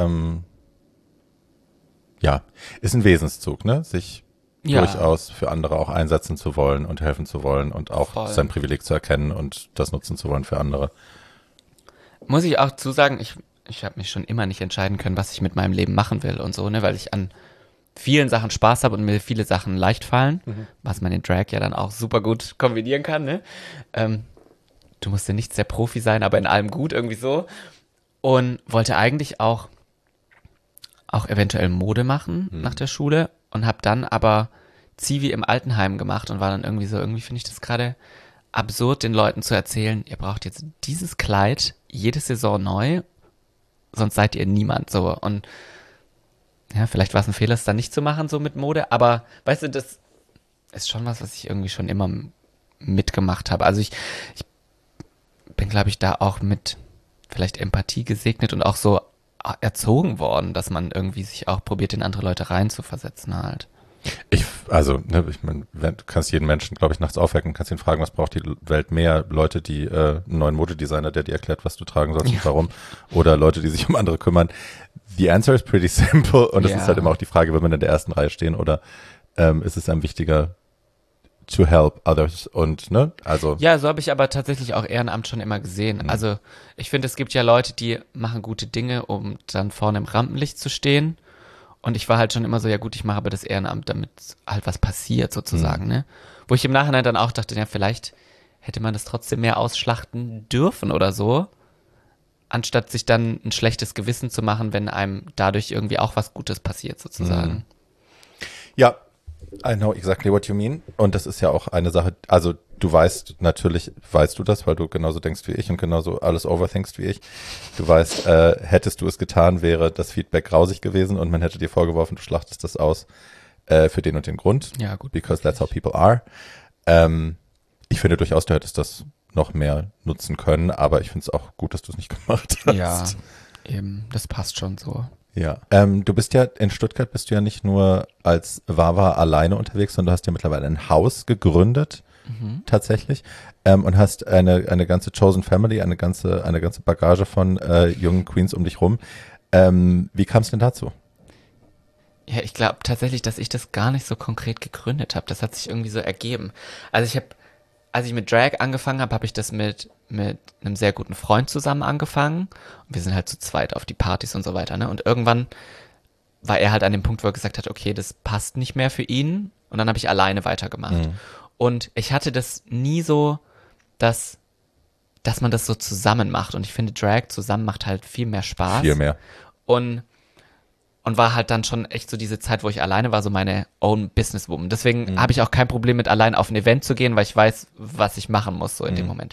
ist ein Wesenszug, ne? Sich durchaus für andere auch einsetzen zu wollen und helfen zu wollen und auch sein Privileg zu erkennen und das nutzen zu wollen für andere. Muss ich auch zusagen, ich habe mich schon immer nicht entscheiden können, was ich mit meinem Leben machen will und so, ne, weil ich an vielen Sachen Spaß habe und mir viele Sachen leicht fallen, was man in Drag ja dann auch super gut kombinieren kann, ne? Du musst ja nicht sehr Profi sein, aber in allem gut, irgendwie so. Und wollte eigentlich auch eventuell Mode machen nach der Schule und habe dann aber Zivi im Altenheim gemacht und war dann irgendwie finde ich das gerade absurd, den Leuten zu erzählen, ihr braucht jetzt dieses Kleid jede Saison neu, sonst seid ihr niemand, so. Und ja, vielleicht war es ein Fehler, es dann nicht zu machen, so mit Mode, aber weißt du, das ist schon was ich irgendwie schon immer mitgemacht habe. Also ich bin, glaube ich, da auch mit vielleicht Empathie gesegnet und auch so erzogen worden, dass man irgendwie sich auch probiert, in andere Leute reinzuversetzen halt. Ich meine, du kannst jeden Menschen, glaube ich, nachts aufwecken, kannst ihn fragen, was braucht die Welt mehr? Leute, die einen neuen Modedesigner, der dir erklärt, was du tragen sollst und warum, oder Leute, die sich um andere kümmern. The answer is pretty simple und es ist halt immer auch die Frage, will man in der ersten Reihe stehen oder ist es einem wichtiger to help others und, ne, also. Ja, so habe ich aber tatsächlich auch Ehrenamt schon immer gesehen. Also ich finde, es gibt ja Leute, die machen gute Dinge, um dann vorne im Rampenlicht zu stehen. Und ich war halt schon immer so, ja gut, ich mache aber das Ehrenamt, damit halt was passiert sozusagen, ne? Wo ich im Nachhinein dann auch dachte, ja, vielleicht hätte man das trotzdem mehr ausschlachten dürfen oder so, anstatt sich dann ein schlechtes Gewissen zu machen, wenn einem dadurch irgendwie auch was Gutes passiert sozusagen. Ja, I know exactly what you mean. Und das ist ja auch eine Sache, also natürlich weißt du das, weil du genauso denkst wie ich und genauso alles overthinkst wie ich. Du weißt, hättest du es getan, wäre das Feedback grausig gewesen und man hätte dir vorgeworfen, du schlachtest das aus für den und den Grund. Ja, gut. Because that's how people are. Ich finde durchaus, du hättest das noch mehr nutzen können, aber ich finde es auch gut, dass du es nicht gemacht hast. Ja, eben, das passt schon so. Ja. Du bist ja, in Stuttgart bist du ja nicht nur als Wawa alleine unterwegs, sondern du hast ja mittlerweile ein Haus gegründet, tatsächlich, und hast eine ganze Chosen Family, eine ganze Bagage von jungen Queens um dich rum. Wie kam es denn dazu? Ja, ich glaube tatsächlich, dass ich das gar nicht so konkret gegründet habe. Das hat sich irgendwie so ergeben. Also als ich mit Drag angefangen habe, habe ich das mit einem sehr guten Freund zusammen angefangen. Und wir sind halt zu zweit auf die Partys und so weiter, ne? Und irgendwann war er halt an dem Punkt, wo er gesagt hat, okay, das passt nicht mehr für ihn. Und dann habe ich alleine weitergemacht. Und ich hatte das nie so, dass man das so zusammen macht. Und ich finde, Drag zusammen macht halt viel mehr Spaß. Viel mehr. Und war halt dann schon echt so diese Zeit, wo ich alleine war, so meine own Businesswoman. Deswegen habe ich auch kein Problem mit allein auf ein Event zu gehen, weil ich weiß, was ich machen muss, so in dem Moment.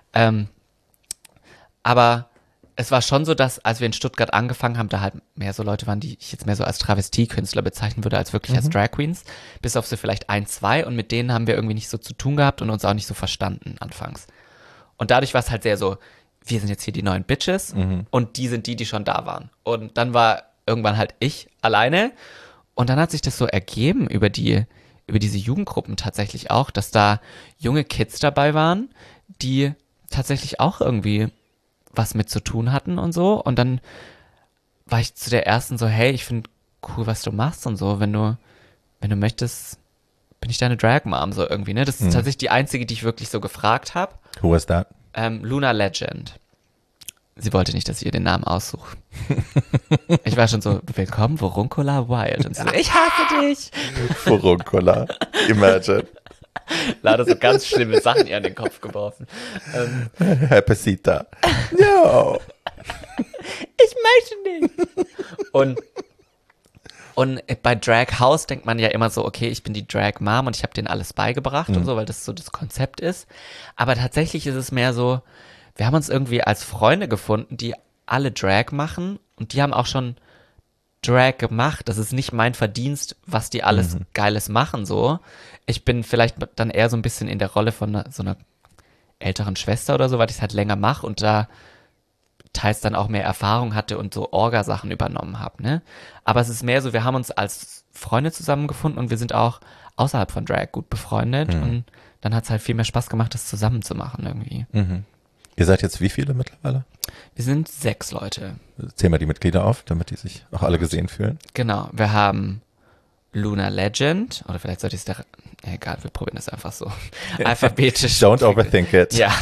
Aber es war schon so, dass als wir in Stuttgart angefangen haben, da halt mehr so Leute waren, die ich jetzt mehr so als Travestiekünstler bezeichnen würde, als wirklich als Drag Queens. Bis auf so vielleicht 1, 2 und mit denen haben wir irgendwie nicht so zu tun gehabt und uns auch nicht so verstanden anfangs. Und dadurch war es halt sehr so, wir sind jetzt hier die neuen Bitches und die sind die schon da waren. Und dann war irgendwann halt ich alleine und dann hat sich das so ergeben über diese Jugendgruppen tatsächlich auch, dass da junge Kids dabei waren, die tatsächlich auch irgendwie was mit zu tun hatten und so und dann war ich zu der ersten so, hey, ich finde cool, was du machst und so, wenn du möchtest, bin ich deine Drag Mom so irgendwie, ne? Das ist tatsächlich die einzige, die ich wirklich so gefragt habe. Who was that? Luna Legend. Sie wollte nicht, dass ich ihr den Namen aussuche. Ich war schon so, willkommen, Furuncular Wild. Und sie so, ich hasse dich. Furuncular. Imagine. Leider so ganz schlimme Sachen ihr an den Kopf geworfen. Pesita. No. Ich möchte nicht. Und bei Drag House denkt man ja immer so, okay, ich bin die Drag Mom und ich habe denen alles beigebracht und so, weil das so das Konzept ist. Aber tatsächlich ist es mehr so, wir haben uns irgendwie als Freunde gefunden, die alle Drag machen und die haben auch schon Drag gemacht. Das ist nicht mein Verdienst, was die alles Geiles machen, so. Ich bin vielleicht dann eher so ein bisschen in der Rolle von so einer älteren Schwester oder so, weil ich es halt länger mache und da teils dann auch mehr Erfahrung hatte und so Orga-Sachen übernommen habe, ne? Aber es ist mehr so, wir haben uns als Freunde zusammengefunden und wir sind auch außerhalb von Drag gut befreundet und dann hat es halt viel mehr Spaß gemacht, das zusammen zu machen irgendwie. Ihr seid jetzt wie viele mittlerweile? Wir sind 6 Leute. Zähl mal die Mitglieder auf, damit die sich auch alle gesehen fühlen. Genau, wir haben Luna Legend, oder vielleicht sollte ich es egal, wir probieren das einfach so. Alphabetisch. Don't overthink it. Ja.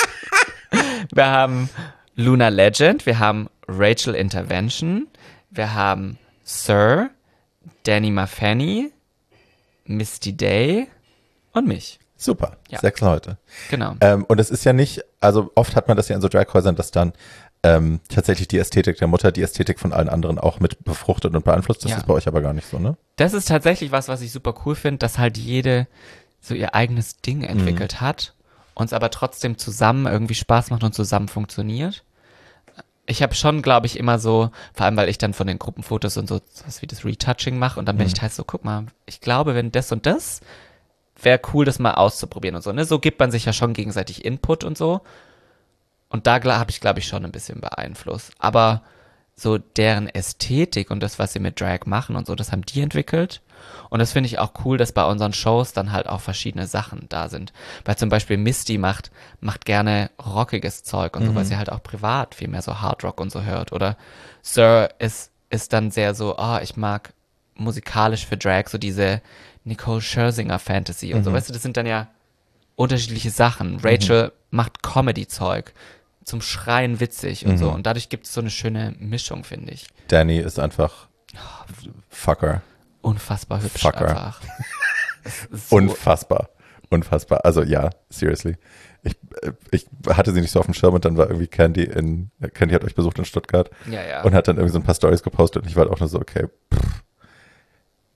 Wir haben Luna Legend, wir haben Rachel Intervention, wir haben Sir, Danny Mafanny, Misty Day und mich. Super, Ja. 6 Leute. Genau. Und es ist ja nicht, also oft hat man das ja in so Draghäusern, dass dann tatsächlich die Ästhetik der Mutter die Ästhetik von allen anderen auch mit befruchtet und beeinflusst. Das Ja. ist bei euch aber gar nicht so, ne? Das ist tatsächlich was ich super cool finde, dass halt jede so ihr eigenes Ding entwickelt hat, uns aber trotzdem zusammen irgendwie Spaß macht und zusammen funktioniert. Ich habe schon, glaube ich, immer so, vor allem, weil ich dann von den Gruppenfotos und so was wie das Retouching mache und dann bin ich halt so, guck mal, ich glaube, wenn das und das, wäre cool, das mal auszuprobieren und so, ne? So gibt man sich ja schon gegenseitig Input und so. Und da habe ich, glaube ich, schon ein bisschen beeinflusst. Aber so deren Ästhetik und das, was sie mit Drag machen und so, das haben die entwickelt. Und das finde ich auch cool, dass bei unseren Shows dann halt auch verschiedene Sachen da sind. Weil zum Beispiel Misty macht gerne rockiges Zeug und so, weil sie halt auch privat viel mehr so Hardrock und so hört. Oder Sir ist dann sehr so, ich mag musikalisch für Drag so diese Nicole Scherzinger Fantasy und so. Weißt du, das sind dann ja unterschiedliche Sachen. Rachel macht Comedy-Zeug, zum Schreien witzig und so. Und dadurch gibt es so eine schöne Mischung, finde ich. Danny ist einfach Fucker. Unfassbar hübsch Fucker. einfach. So, Unfassbar. Also ja, seriously. Ich hatte sie nicht so auf dem Schirm und dann war irgendwie Candy hat euch besucht in Stuttgart ja. und hat dann irgendwie so ein paar Stories gepostet und ich war halt auch nur so, okay,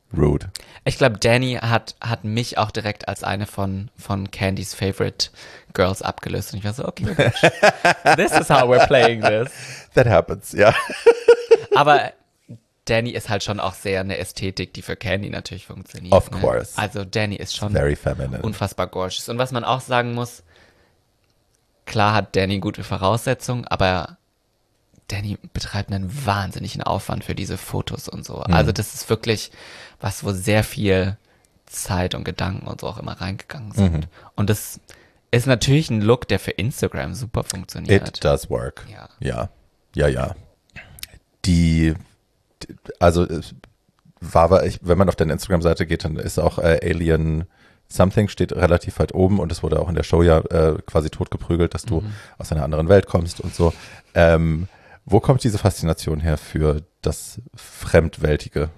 rude. Ich glaube, Danny hat mich auch direkt als eine von Candys Favorite Girls abgelöst. Und ich war so, okay, bitch, this is how we're playing this. That happens, ja. Aber Danny ist halt schon auch sehr eine Ästhetik, die für Candy natürlich funktioniert. Of course. Also Danny ist schon Very feminine. unfassbar gorgeous. Und was man auch sagen muss, klar hat Danny gute Voraussetzungen, aber Danny betreibt einen wahnsinnigen Aufwand für diese Fotos und so. Also das ist wirklich was, wo sehr viel Zeit und Gedanken und so auch immer reingegangen sind. Und das ist natürlich ein Look, der für Instagram super funktioniert. It does work. Ja. Ja. Also wenn man auf deine Instagram-Seite geht, dann ist auch Alien Something steht relativ weit oben und es wurde auch in der Show ja quasi totgeprügelt, dass du aus einer anderen Welt kommst und so. Wo kommt diese Faszination her für das Fremdweltige?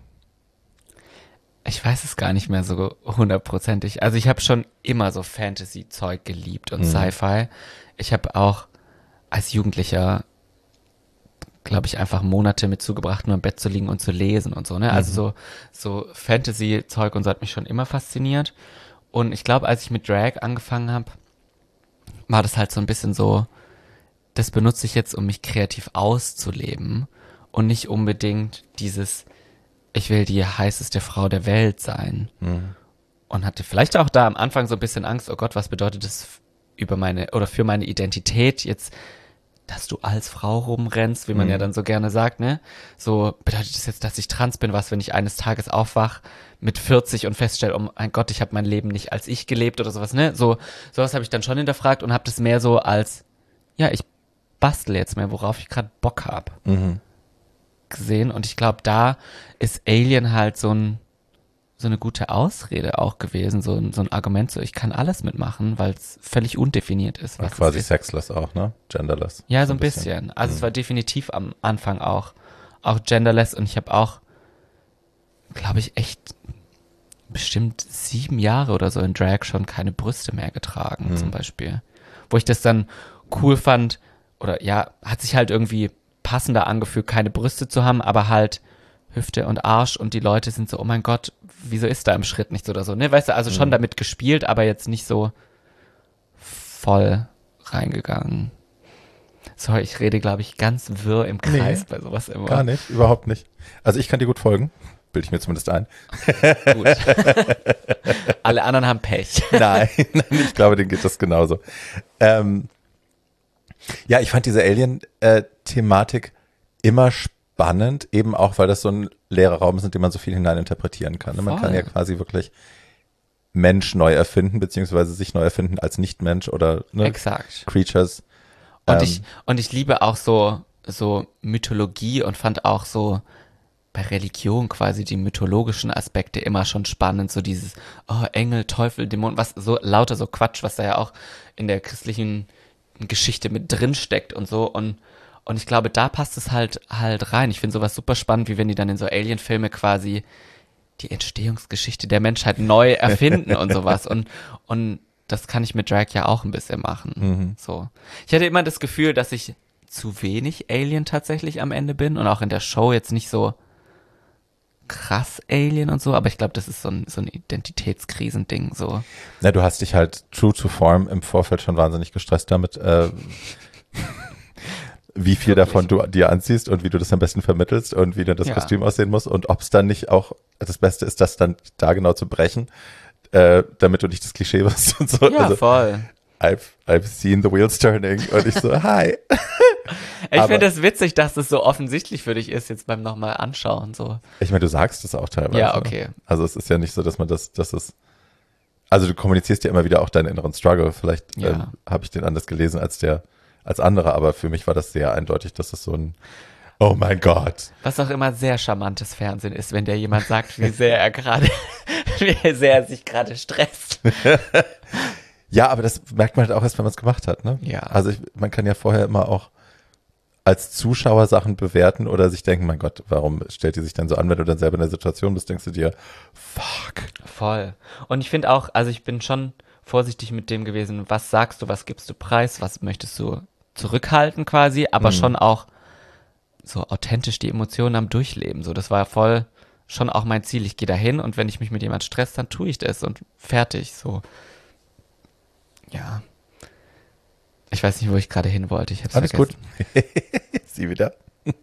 Ich weiß es gar nicht mehr so hundertprozentig. Also ich habe schon immer so Fantasy-Zeug geliebt und Sci-Fi. Ich habe auch als Jugendlicher, glaube ich, einfach Monate mit zugebracht, nur im Bett zu liegen und zu lesen und so, ne? Also so Fantasy-Zeug und so hat mich schon immer fasziniert. Und ich glaube, als ich mit Drag angefangen habe, war das halt so ein bisschen so, das benutze ich jetzt, um mich kreativ auszuleben und nicht unbedingt dieses, ich will die heißeste Frau der Welt sein. Und hatte vielleicht auch da am Anfang so ein bisschen Angst, oh Gott, was bedeutet das für meine Identität jetzt, dass du als Frau rumrennst, wie man ja dann so gerne sagt, ne? So, bedeutet das jetzt, dass ich trans bin, was, wenn ich eines Tages aufwach mit 40 und feststelle, oh mein Gott, ich habe mein Leben nicht als ich gelebt oder sowas, ne? Sowas habe ich dann schon hinterfragt und habe das mehr so als, ja, ich bastel jetzt mehr, worauf ich gerade Bock habe, gesehen. Und ich glaube, da ist Alien halt so eine gute Ausrede auch gewesen, so ein Argument, so ich kann alles mitmachen, weil es völlig undefiniert ist. Was quasi sexless auch, ne? Genderless. Ja, so ein bisschen. Also es war definitiv am Anfang auch genderless und ich habe auch, glaube ich, echt bestimmt 7 Jahre oder so in Drag schon keine Brüste mehr getragen, zum Beispiel. Wo ich das dann cool fand, oder ja, hat sich halt irgendwie passender angefühlt, keine Brüste zu haben, aber halt Hüfte und Arsch und die Leute sind so, oh mein Gott, wieso ist da im Schritt nichts oder so, ne? Weißt du, also schon damit gespielt, aber jetzt nicht so voll reingegangen. Sorry, ich rede, glaube ich, ganz wirr im Kreis bei sowas immer. Gar nicht, überhaupt nicht. Also ich kann dir gut folgen, bilde ich mir zumindest ein. Gut. Alle anderen haben Pech. Nein, ich glaube, denen geht das genauso. Ja, ich fand diese Alien-Thematik immer spannend, eben auch, weil das so ein leerer Raum ist, in dem man so viel hineininterpretieren kann. Man kann ja quasi wirklich Mensch neu erfinden, beziehungsweise sich neu erfinden als Nicht-Mensch oder Exakt. Creatures. Und ich liebe auch so Mythologie und fand auch so bei Religion quasi die mythologischen Aspekte immer schon spannend, so dieses Engel, Teufel, Dämon, was so lauter so Quatsch, was da ja auch in der christlichen Geschichte mit drin steckt und so und ich glaube, da passt es halt rein. Ich finde sowas super spannend, wie wenn die dann in so Alien-Filme quasi die Entstehungsgeschichte der Menschheit neu erfinden und sowas und das kann ich mit Drag ja auch ein bisschen machen. So. Ich hatte immer das Gefühl, dass ich zu wenig Alien tatsächlich am Ende bin und auch in der Show jetzt nicht so krass Alien und so, aber ich glaube, das ist so ein Identitätskrisending so. Na, du hast dich halt true to form im Vorfeld schon wahnsinnig gestresst damit, wie viel davon du dir anziehst und wie du das am besten vermittelst und wie dann das Kostüm aussehen muss und ob es dann nicht auch das Beste ist, das dann da genau zu brechen, damit du nicht das Klischee wirst und so. Ja, also, voll. I've seen the wheels turning und ich so, hi. Ich finde es witzig, dass es so offensichtlich für dich ist, jetzt beim nochmal anschauen. So. Ich meine, du sagst es auch teilweise. Ja, okay. Also es ist ja nicht so, dass man das ist, also du kommunizierst ja immer wieder auch deinen inneren Struggle. Vielleicht habe ich den anders gelesen als andere, aber für mich war das sehr eindeutig, dass es so ein oh mein Gott. Was auch immer sehr charmantes Fernsehen ist, wenn dir jemand sagt, wie sehr er sich gerade stresst. Ja, aber das merkt man halt auch erst, wenn man es gemacht hat, ne? Ja. Also man kann ja vorher immer auch als Zuschauer Sachen bewerten oder sich denken, mein Gott, warum stellt die sich dann so an, wenn du dann selber in der Situation bist, denkst du dir, fuck. Voll. Und ich finde auch, also ich bin schon vorsichtig mit dem gewesen, was sagst du, was gibst du preis, was möchtest du zurückhalten quasi, aber schon auch so authentisch die Emotionen am Durchleben. So, das war voll schon auch mein Ziel. Ich gehe da hin und wenn ich mich mit jemand stress, dann tue ich das und fertig, so. Ja. Ich weiß nicht, wo ich gerade hin wollte. Ich hab's Alles vergessen. gut. Sie wieder.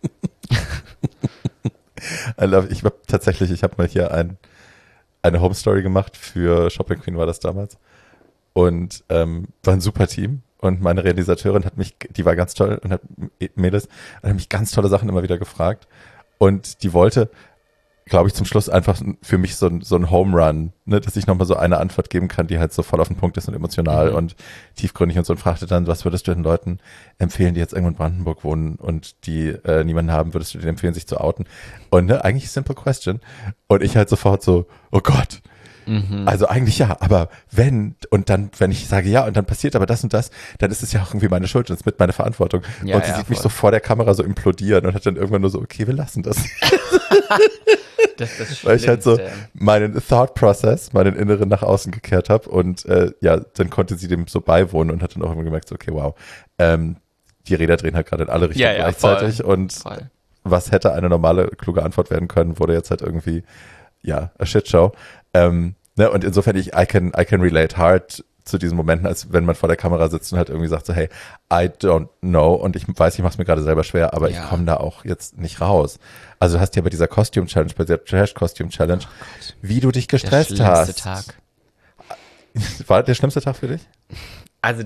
Ich habe mal hier eine Home Story gemacht für Shopping Queen war das damals und war ein super Team und meine Realisateurin die war ganz toll und hat mich ganz tolle Sachen immer wieder gefragt und die wollte, glaube ich, zum Schluss einfach für mich so ein Home Run, ne, dass ich nochmal so eine Antwort geben kann, die halt so voll auf den Punkt ist und emotional und tiefgründig und so und fragte dann, was würdest du den Leuten empfehlen, die jetzt irgendwo in Brandenburg wohnen und die niemanden haben, würdest du denen empfehlen, sich zu outen? Und ne, eigentlich simple question. Und ich halt sofort so, oh Gott. Also eigentlich ja, aber wenn ich sage ja und dann passiert aber das und das, dann ist es ja auch irgendwie meine Schuld und es ist mit meiner Verantwortung. Ja, und sie ja, sieht mich voll. so vor der Kamera so implodieren und hat dann irgendwann nur so, okay, wir lassen das. Das ist das Weil ich halt so Schlimmste. meinen Thought Process, meinen Inneren nach außen gekehrt habe und dann konnte sie dem so beiwohnen und hat dann auch immer gemerkt, so, okay, wow, die Räder drehen halt gerade in alle Richtungen gleichzeitig voll. und Voll. was hätte eine normale, kluge Antwort werden können, wurde jetzt halt irgendwie, ja, a shitshow. Ne, und insofern I can relate hard zu diesen Momenten, als wenn man vor der Kamera sitzt und halt irgendwie sagt so, hey, I don't know und ich weiß, ich mache es mir gerade selber schwer, aber ich komme da auch jetzt nicht raus. Also du hast ja bei dieser Costume Challenge, bei der Trash Costume Challenge, wie du dich gestresst Der schlimmste hast. Tag. War der schlimmste Tag für dich? Also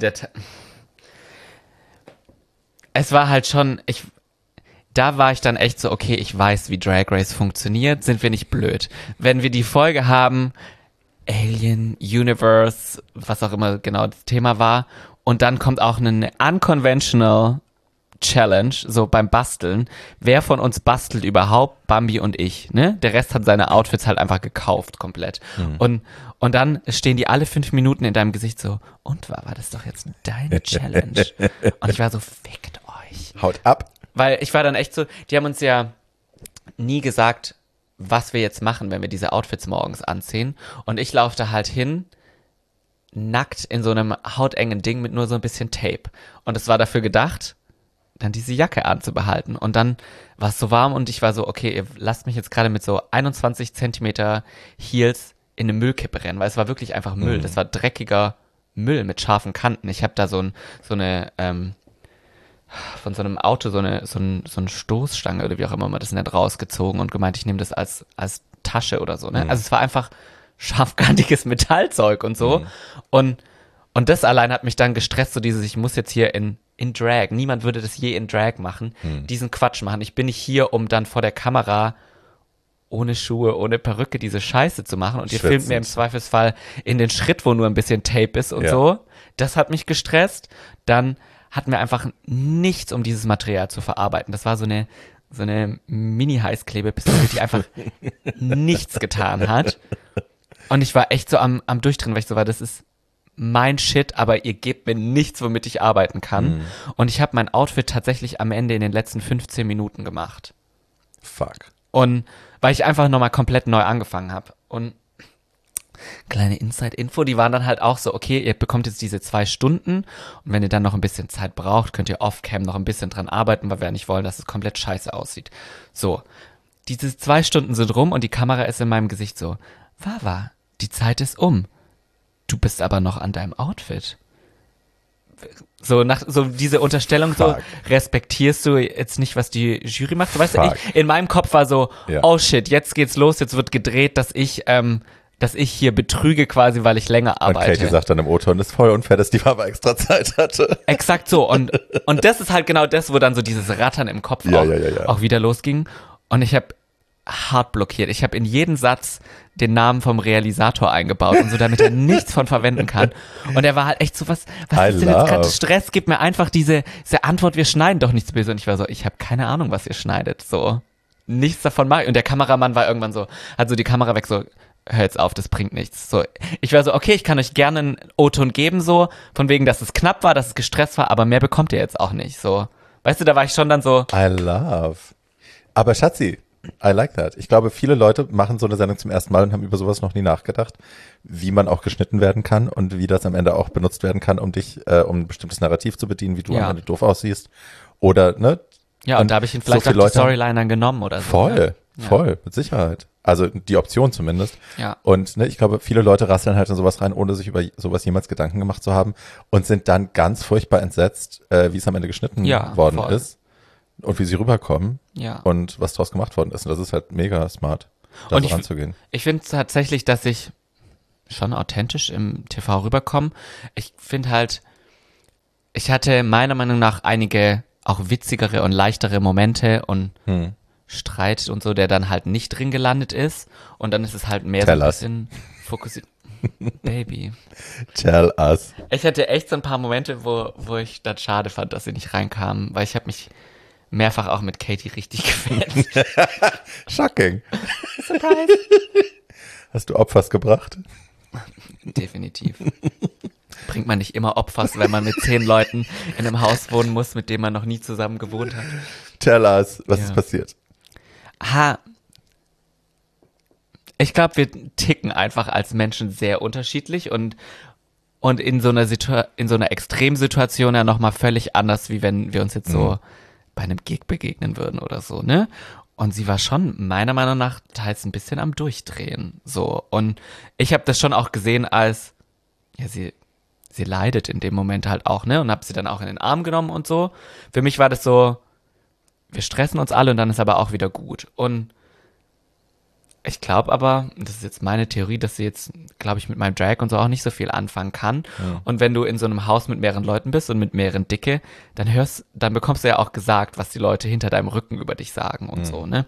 es war halt schon, da war ich dann echt so, okay, ich weiß, wie Drag Race funktioniert, sind wir nicht blöd. Wenn wir die Folge haben, Alien, Universe, was auch immer genau das Thema war, und dann kommt auch eine unconventional Challenge, so beim Basteln. Wer von uns bastelt überhaupt? Bambi und ich, ne? Der Rest hat seine Outfits halt einfach gekauft, komplett. Und dann stehen die alle 5 Minuten in deinem Gesicht so, und war das doch jetzt deine Challenge? Und ich war so, fickt euch. Haut ab. Weil ich war dann echt so, die haben uns ja nie gesagt, was wir jetzt machen, wenn wir diese Outfits morgens anziehen. Und ich laufe da halt hin, nackt in so einem hautengen Ding mit nur so ein bisschen Tape. Und es war dafür gedacht, dann diese Jacke anzubehalten. Und dann war es so warm und ich war so, okay, ihr lasst mich jetzt gerade mit so 21 Zentimeter Heels in eine Müllkippe rennen, weil es war wirklich einfach Müll. Das war dreckiger Müll mit scharfen Kanten. Ich habe da von so einem Auto so eine Stoßstange oder wie auch immer man das nennt, rausgezogen und gemeint, ich nehme das als Tasche oder so. Ne? Also es war einfach scharfkantiges Metallzeug und so. Und das allein hat mich dann gestresst, so dieses, ich muss jetzt hier in Drag, niemand würde das je in Drag machen, diesen Quatsch machen. Ich bin nicht hier, um dann vor der Kamera ohne Schuhe, ohne Perücke diese Scheiße zu machen und ihr filmt mir im Zweifelsfall in den Schritt, wo nur ein bisschen Tape ist und so. Das hat mich gestresst. Dann hatten wir einfach nichts, um dieses Material zu verarbeiten. Das war so eine Mini-Heißklebepistole, die einfach nichts getan hat. Und ich war echt so am Durchdrehen, weil ich so war, das ist mein Shit, aber ihr gebt mir nichts, womit ich arbeiten kann. Und ich habe mein Outfit tatsächlich am Ende in den letzten 15 Minuten gemacht. Fuck. Und weil ich einfach nochmal komplett neu angefangen habe. Und kleine Inside-Info, die waren dann halt auch so, okay, ihr bekommt jetzt diese 2 Stunden und wenn ihr dann noch ein bisschen Zeit braucht, könnt ihr off-cam noch ein bisschen dran arbeiten, weil wir ja nicht wollen, dass es komplett scheiße aussieht. So, diese 2 Stunden sind rum und die Kamera ist in meinem Gesicht so, Wawa, die Zeit ist um. Du bist aber noch an deinem Outfit. So diese Unterstellung, so respektierst du jetzt nicht, was die Jury macht? Du weißt, in meinem Kopf war so, oh shit, jetzt geht's los, jetzt wird gedreht, dass ich hier betrüge quasi, weil ich länger arbeite. Und Katie sagt dann im O-Ton, das ist voll unfair, dass die Wawa extra Zeit hatte. Exakt so. Und das ist halt genau das, wo dann so dieses Rattern im Kopf auch wieder losging. Und ich habe hart blockiert. Ich habe in jeden Satz den Namen vom Realisator eingebaut und so, damit er nichts von verwenden kann. Und er war halt echt so, was ist denn jetzt gerade Stress? Gib mir einfach diese Antwort, wir schneiden doch nichts böse. Und ich war so, ich habe keine Ahnung, was ihr schneidet. So, nichts davon mache ich. Und der Kameramann war irgendwann so, hat so die Kamera weg, so, hör jetzt auf, das bringt nichts. So, ich war so, okay, ich kann euch gerne einen O-Ton geben, so, von wegen, dass es knapp war, dass es gestresst war, aber mehr bekommt ihr jetzt auch nicht. So, weißt du, da war ich schon dann so. I love. Aber Schatzi, I like that. Ich glaube, viele Leute machen so eine Sendung zum ersten Mal und haben über sowas noch nie nachgedacht, wie man auch geschnitten werden kann und wie das am Ende auch benutzt werden kann, um dich, um ein bestimmtes Narrativ zu bedienen, wie du am Ende doof aussiehst. Oder, ne? Ja, und da habe ich ihn vielleicht auch die Storyline dann genommen oder so. Voll. Ne? Voll, mit Sicherheit. Also die Option zumindest. Ja. Und ne, ich glaube, viele Leute rasseln halt in sowas rein, ohne sich über sowas jemals Gedanken gemacht zu haben und sind dann ganz furchtbar entsetzt, wie es am Ende geschnitten worden voll. ist und wie sie rüberkommen Ja. und was daraus gemacht worden ist. Und das ist halt mega smart, da Und so ranzugehen. Ich finde tatsächlich, dass ich schon authentisch im TV rüberkomme. Ich finde halt, ich hatte meiner Meinung nach einige auch witzigere und leichtere Momente und Streit und so, der dann halt nicht drin gelandet ist. Und dann ist es halt mehr Tell so ein us. bisschen fokussiert. Baby. Tell us. Ich hatte echt so ein paar Momente, wo ich das schade fand, dass sie nicht reinkamen, weil ich habe mich mehrfach auch mit Katie richtig gefällt. Shocking. Surprise. Hast du Opfers gebracht? Definitiv. Bringt man nicht immer Opfers, wenn man mit 10 Leuten in einem Haus wohnen muss, mit dem man noch nie zusammen gewohnt hat. Tell us, was Ja. ist passiert? Ich glaube, wir ticken einfach als Menschen sehr unterschiedlich und in so einer Extremsituation ja nochmal völlig anders, wie wenn wir uns jetzt so bei einem Gig begegnen würden oder so, ne? Und sie war schon meiner Meinung nach teils ein bisschen am Durchdrehen, so. Und ich habe das schon auch gesehen als, ja, sie leidet in dem Moment halt auch, ne? Und habe sie dann auch in den Arm genommen und so. Für mich war das so, wir stressen uns alle und dann ist aber auch wieder gut. Und ich glaube aber, das ist jetzt meine Theorie, dass sie jetzt, glaube ich, mit meinem Drag und so auch nicht so viel anfangen kann. Ja. Und wenn du in so einem Haus mit mehreren Leuten bist und mit mehreren Dicke, dann bekommst du ja auch gesagt, was die Leute hinter deinem Rücken über dich sagen und so, ne?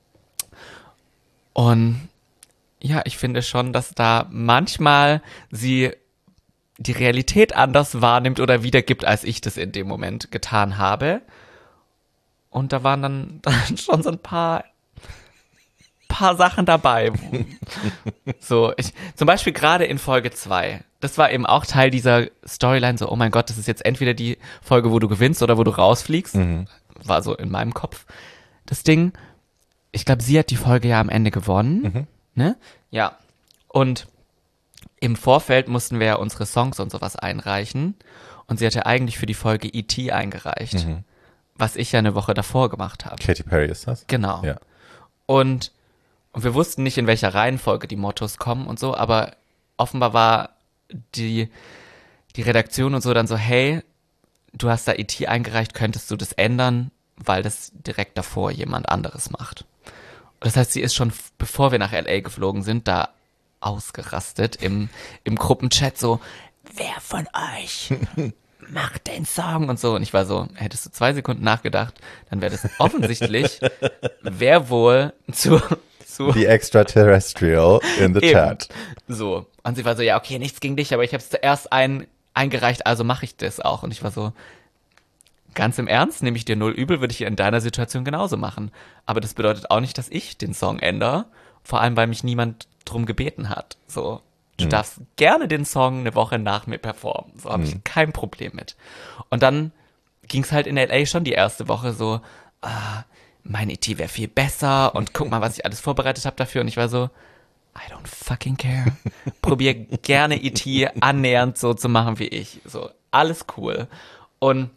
Und ja, ich finde schon, dass da manchmal sie die Realität anders wahrnimmt oder wiedergibt, als ich das in dem Moment getan habe. Und da waren dann schon so ein paar Sachen dabei. So, zum Beispiel gerade in Folge 2. Das war eben auch Teil dieser Storyline, so, oh mein Gott, das ist jetzt entweder die Folge, wo du gewinnst oder wo du rausfliegst. War so in meinem Kopf das Ding. Ich glaube, sie hat die Folge ja am Ende gewonnen. Ne? Ja. Und im Vorfeld mussten wir ja unsere Songs und sowas einreichen. Und sie hatte eigentlich für die Folge E.T. eingereicht. Was ich ja eine Woche davor gemacht habe. Katy Perry ist das? Genau. Ja. Und wir wussten nicht, in welcher Reihenfolge die Mottos kommen und so, aber offenbar war die Redaktion und so dann so, hey, du hast da E.T. eingereicht, könntest du das ändern, weil das direkt davor jemand anderes macht. Und das heißt, sie ist schon, bevor wir nach L.A. geflogen sind, da ausgerastet im Gruppenchat so, wer von euch macht den Song und so. Und ich war so, hättest du 2 Sekunden nachgedacht, dann wäre das offensichtlich, wer wohl zu The extraterrestrial in the Eben. chat. So. Und sie war so, ja, okay, nichts gegen dich, aber ich habe es zuerst eingereicht, also mache ich das auch. Und ich war so, ganz im Ernst, nehme ich dir 0 übel, würde ich in deiner Situation genauso machen. Aber das bedeutet auch nicht, dass ich den Song ändere, vor allem, weil mich niemand drum gebeten hat. So, du darfst gerne den Song eine Woche nach mir performen. So habe ich kein Problem mit. Und dann ging es halt in L.A. schon die erste Woche so, mein E.T. wäre viel besser und guck mal, was ich alles vorbereitet habe dafür. Und ich war so, I don't fucking care. Probier gerne E.T. annähernd so zu machen wie ich. So, alles cool. Und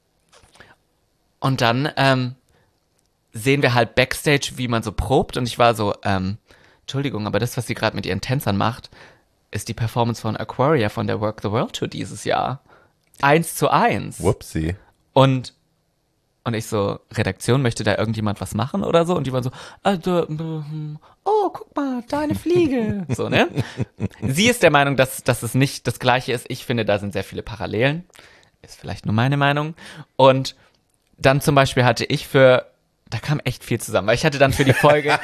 dann sehen wir halt Backstage, wie man so probt. Und ich war so, Entschuldigung, aber das, was sie gerade mit ihren Tänzern macht, ist die Performance von Aquaria von der Work the World Tour dieses Jahr. 1:1. Whoopsie. Und ich so, Redaktion, möchte da irgendjemand was machen oder so? Und die waren so, oh, guck mal, da eine Fliege. So, ne? Sie ist der Meinung, dass es nicht das Gleiche ist. Ich finde, da sind sehr viele Parallelen. Ist vielleicht nur meine Meinung. Und dann zum Beispiel hatte ich da kam echt viel zusammen, weil ich hatte dann für die Folge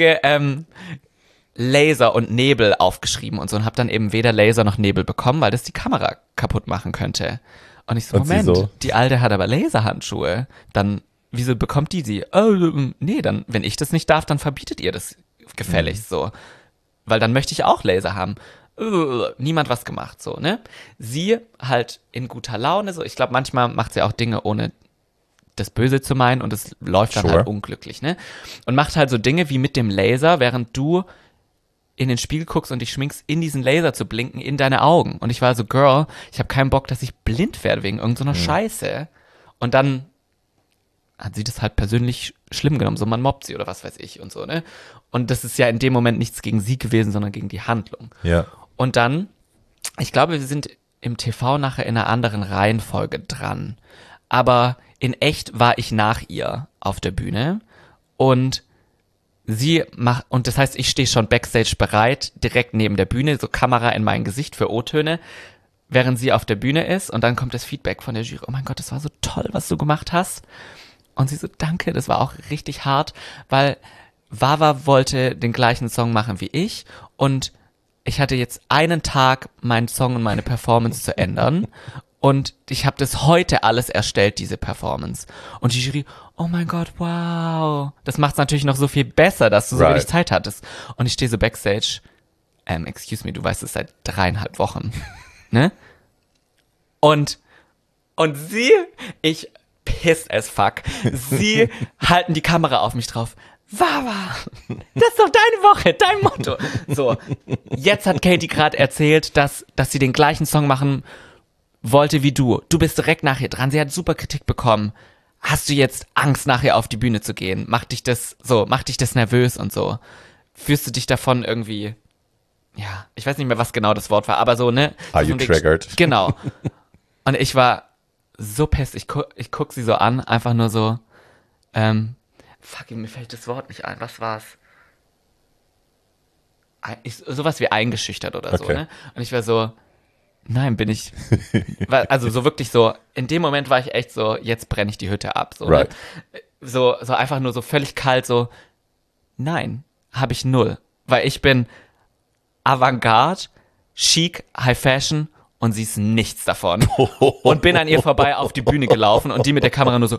Laser und Nebel aufgeschrieben und so und habe dann eben weder Laser noch Nebel bekommen, weil das die Kamera kaputt machen könnte. Und ich so, Und sie Moment, so? die Alte hat aber Laserhandschuhe. Dann, wieso bekommt die sie? Nee, dann, wenn ich das nicht darf, dann verbietet ihr das gefälligst so. Weil dann möchte ich auch Laser haben. Niemand was gemacht, so, ne? Sie halt in guter Laune, so. Ich glaube, manchmal macht sie auch Dinge, ohne das Böse zu meinen und es läuft dann Sure. halt unglücklich, ne? Und macht halt so Dinge wie mit dem Laser, während du in den Spiegel guckst und dich schminkst, in diesen Laser zu blinken, in deine Augen. Und ich war so, Girl, ich habe keinen Bock, dass ich blind werde wegen irgendeiner Scheiße. Und dann hat sie das halt persönlich schlimm genommen, so man mobbt sie oder was weiß ich und so, ne? Und das ist ja in dem Moment nichts gegen sie gewesen, sondern gegen die Handlung. Ja. Und dann, ich glaube, wir sind im TV nachher in einer anderen Reihenfolge dran. Aber in echt war ich nach ihr auf der Bühne und und das heißt, ich stehe schon Backstage bereit, direkt neben der Bühne, so Kamera in mein Gesicht für O-Töne, während sie auf der Bühne ist und dann kommt das Feedback von der Jury, oh mein Gott, das war so toll, was du gemacht hast. Und sie so, danke, das war auch richtig hart, weil Wawa wollte den gleichen Song machen wie ich und ich hatte jetzt einen Tag, meinen Song und meine Performance zu ändern und ich habe das heute alles erstellt, diese Performance. Und die Jury, oh mein Gott, wow. Das macht es natürlich noch so viel besser, dass du so wenig Zeit hattest. Und ich stehe so Backstage, excuse me, du weißt es seit 3,5 Wochen, ne? Und sie, ich pissed as fuck, sie halten die Kamera auf mich drauf. Wawa, das ist doch deine Woche, dein Motto. So, jetzt hat Katie gerade erzählt, dass sie den gleichen Song machen wollte wie du. Du bist direkt nach ihr dran. Sie hat super Kritik bekommen. Hast du jetzt Angst, nachher auf die Bühne zu gehen? Macht dich das nervös und so? Fühlst du dich davon irgendwie, ja, ich weiß nicht mehr, was genau das Wort war, aber so, ne? Are you triggered? Genau. Und ich war so pissed. Ich guck sie so an, einfach nur so, fuck, mir fällt das Wort nicht ein. Was war's? Sowas wie eingeschüchtert oder so, ne? Und ich war so, nein, bin ich. Also so wirklich so, in dem Moment war ich echt so, jetzt brenne ich die Hütte ab. So, right. Ne? So einfach nur so völlig kalt, so, nein, habe ich null. Weil ich bin Avantgarde, chic, High Fashion und sie ist nichts davon. Und bin an ihr vorbei auf die Bühne gelaufen und die mit der Kamera nur so.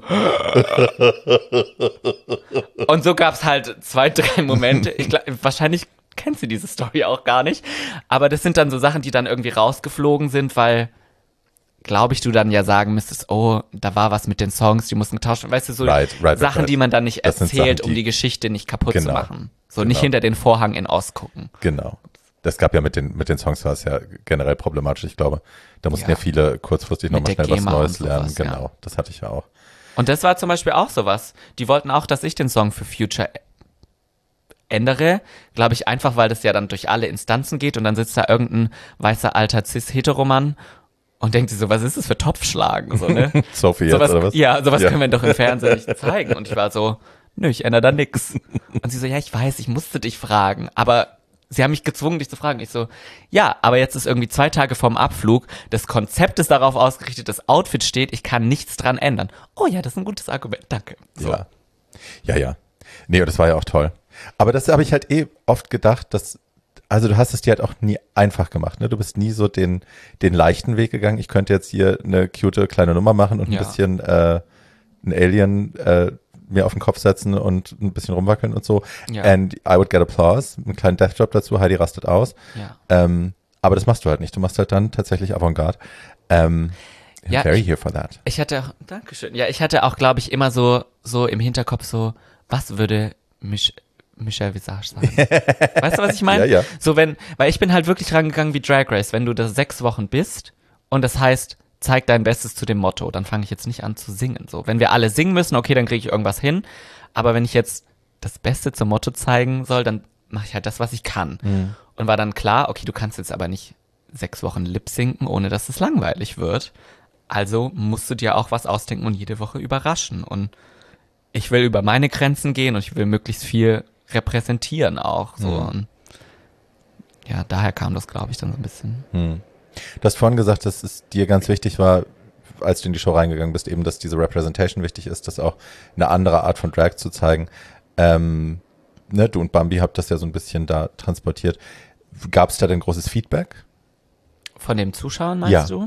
Und so gab's halt 2, 3 Momente. Wahrscheinlich kennt sie diese Story auch gar nicht. Aber das sind dann so Sachen, die dann irgendwie rausgeflogen sind, weil, glaube ich, du dann ja sagen müsstest, oh, da war was mit den Songs, die mussten getauscht werden. Weißt du, so Sachen, die man dann nicht erzählt, Sachen, um die Geschichte nicht kaputt zu machen. So nicht hinter den Vorhang in Ost gucken. Genau. Das gab ja mit den Songs, war es ja generell problematisch, ich glaube. Da mussten ja viele kurzfristig nochmal schnell was Neues lernen. Sowas, genau, ja. Das hatte ich ja auch. Und das war zum Beispiel auch sowas. Die wollten auch, dass ich den Song für Future ändere, glaube ich, einfach, weil das ja dann durch alle Instanzen geht und dann sitzt da irgendein weißer alter Cis-Heteromann und denkt sich so, was ist das für Topfschlagen? So, ne? Sophie jetzt, oder was? Ja, sowas können wir doch im Fernsehen nicht zeigen. Und ich war so, nö, ich ändere da nix. Und sie so, ja, ich weiß, ich musste dich fragen, aber sie haben mich gezwungen, dich zu fragen. Ich so, ja, aber jetzt ist irgendwie 2 Tage vorm Abflug, das Konzept ist darauf ausgerichtet, das Outfit steht, ich kann nichts dran ändern. Oh ja, das ist ein gutes Argument, danke. So. Ja. Nee, das war ja auch toll. Aber das habe ich halt oft gedacht, also du hast es dir halt auch nie einfach gemacht, ne? Du bist nie so den leichten Weg gegangen. Ich könnte jetzt hier eine cute kleine Nummer machen und ein bisschen ein Alien mir auf den Kopf setzen und ein bisschen rumwackeln und so. Ja. And I would get applause. Einen kleinen Death-Drop dazu, Heidi rastet aus. Ja. Aber das machst du halt nicht. Du machst halt dann tatsächlich Avantgarde. Very here for that. Ich hatte auch, glaube ich, immer so im Hinterkopf so, was würde Michelle Visage sagen? Weißt du, was ich meine? Ja. So weil ich bin halt wirklich rangegangen wie Drag Race. Wenn du da 6 Wochen bist und das heißt, zeig dein Bestes zu dem Motto, dann fange ich jetzt nicht an zu singen. So, wenn wir alle singen müssen, okay, dann kriege ich irgendwas hin. Aber wenn ich jetzt das Beste zum Motto zeigen soll, dann mache ich halt das, was ich kann. Mhm. Und war dann klar, okay, du kannst jetzt aber nicht 6 Wochen lip-sinken, ohne dass es langweilig wird. Also musst du dir auch was ausdenken und jede Woche überraschen. Und ich will über meine Grenzen gehen und ich will möglichst viel repräsentieren auch. So. Und ja, daher kam das, glaube ich, dann so ein bisschen. Du hast vorhin gesagt, dass es dir ganz wichtig war, als du in die Show reingegangen bist, eben, dass diese Representation wichtig ist, dass auch eine andere Art von Drag zu zeigen. Ne, du und Bambi habt das ja so ein bisschen da transportiert. Gab es da denn großes Feedback? Von dem Zuschauern, meinst du?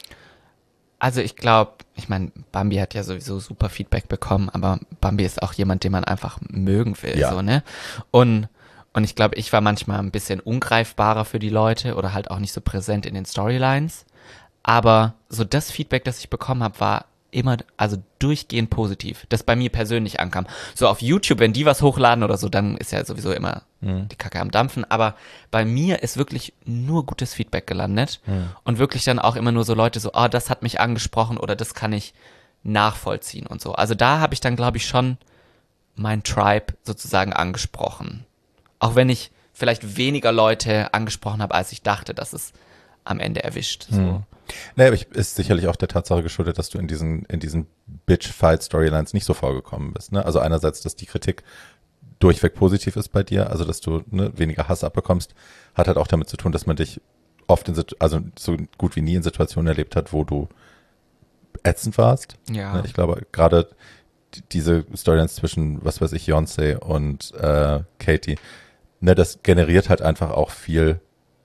Also ich glaube, Bambi hat ja sowieso super Feedback bekommen, aber Bambi ist auch jemand, den man einfach mögen will, so, ne? Und ich glaube, ich war manchmal ein bisschen ungreifbarer für die Leute oder halt auch nicht so präsent in den Storylines. Aber so das Feedback, das ich bekommen habe, war immer, also durchgehend positiv, das bei mir persönlich ankam. So auf YouTube, wenn die was hochladen oder so, dann ist ja sowieso immer die Kacke am Dampfen. Aber bei mir ist wirklich nur gutes Feedback gelandet und wirklich dann auch immer nur so Leute so, das hat mich angesprochen oder das kann ich nachvollziehen und so. Also da habe ich dann, glaube ich, schon mein Tribe sozusagen angesprochen. Auch wenn ich vielleicht weniger Leute angesprochen habe, als ich dachte, dass es am Ende erwischt. So. Naja, aber ist sicherlich auch der Tatsache geschuldet, dass du in diesen Bitch-Fight-Storylines nicht so vorgekommen bist. Ne? Also einerseits, dass die Kritik durchweg positiv ist bei dir, also dass du weniger Hass abbekommst, hat halt auch damit zu tun, dass man dich oft also so gut wie nie in Situationen erlebt hat, wo du ätzend warst. Ja. Ne? Ich glaube, gerade diese Storylines zwischen, was weiß ich, Beyoncé und Katie, ne, das generiert halt einfach auch viel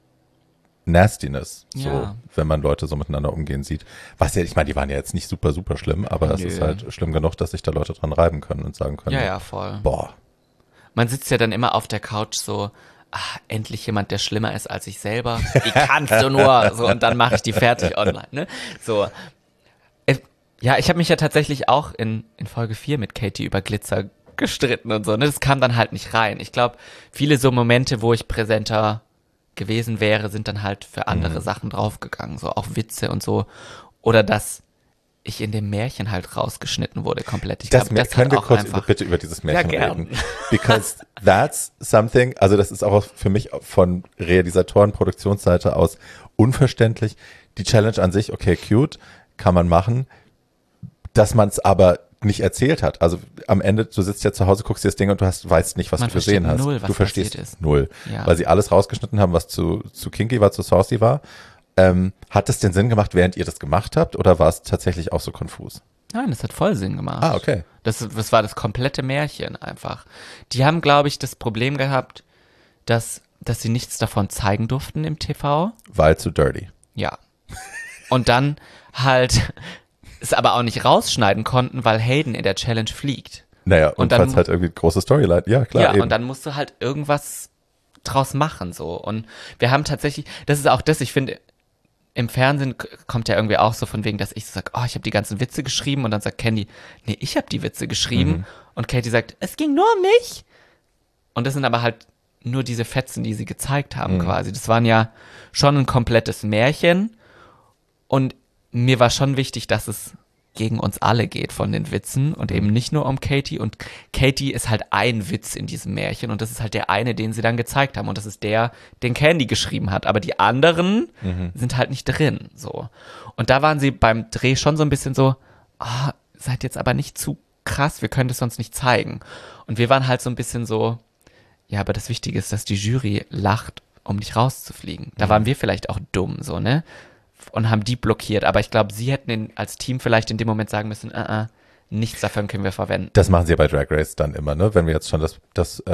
Nastiness, so, Ja. wenn man Leute so miteinander umgehen sieht. Was ja, ich meine, die waren ja jetzt nicht super, super schlimm, aber es Nö. ist halt schlimm genug, dass sich da Leute dran reiben können und sagen können, Ja, voll. boah. Man sitzt ja dann immer auf der Couch so, endlich jemand, der schlimmer ist als ich selber. Wie kannst du nur? So, und dann mache ich die fertig online, ne? So. Ja, ich habe mich ja tatsächlich auch in Folge 4 mit Katie über Glitzer gestritten und so, ne? Das kam dann halt nicht rein. Ich glaube, viele so Momente, wo ich präsenter gewesen wäre, sind dann halt für andere Sachen draufgegangen, so auch Witze und so. Oder dass ich in dem Märchen halt rausgeschnitten wurde komplett. Ich Das glaube, das können hat wir auch kurz einfach bitte über dieses Märchen gern. reden. Because that's something, also das ist auch für mich von Realisatoren, Produktionsseite aus unverständlich. Die Challenge an sich, okay, cute, kann man machen, dass man es aber nicht erzählt hat. Also am Ende, du sitzt ja zu Hause, guckst dir das Ding und du weißt nicht, was Man du gesehen versteht hast. null, was Du verstehst passiert ist. null. Ja. Weil sie alles rausgeschnitten haben, was zu kinky war, zu saucy war. Hat es den Sinn gemacht, während ihr das gemacht habt, oder war es tatsächlich auch so konfus? Nein, das hat voll Sinn gemacht. Ah, okay. Das war das komplette Märchen einfach. Die haben, glaube ich, das Problem gehabt, dass sie nichts davon zeigen durften im TV. Weil zu dirty. Ja. Und dann halt es aber auch nicht rausschneiden konnten, weil Hayden in der Challenge fliegt. Naja, und dann- falls halt irgendwie große Storyline. Ja, klar, Ja, eben. und dann musst du halt irgendwas draus machen, so. Und wir haben tatsächlich, das ist auch das, ich finde, im Fernsehen kommt ja irgendwie auch so von wegen, dass ich so sage, oh, ich habe die ganzen Witze geschrieben, und dann sagt Candy, nee, ich habe die Witze geschrieben, und Katie sagt, es ging nur um mich. Und das sind aber halt nur diese Fetzen, die sie gezeigt haben quasi. Das waren ja schon ein komplettes Märchen, und mir war schon wichtig, dass es gegen uns alle geht von den Witzen und eben nicht nur um Katie. Und Katie ist halt ein Witz in diesem Märchen, und das ist halt der eine, den sie dann gezeigt haben, und das ist der, den Candy geschrieben hat. Aber die anderen sind halt nicht drin, so. Und da waren sie beim Dreh schon so ein bisschen so, seid jetzt aber nicht zu krass, wir können das sonst nicht zeigen. Und wir waren halt so ein bisschen so, ja, aber das Wichtige ist, dass die Jury lacht, um nicht rauszufliegen. Da waren wir vielleicht auch dumm, so, ne? Und haben die blockiert. Aber ich glaube, sie hätten als Team vielleicht in dem Moment sagen müssen, nichts davon können wir verwenden. Das machen sie ja bei Drag Race dann immer, ne? Wenn wir jetzt schon das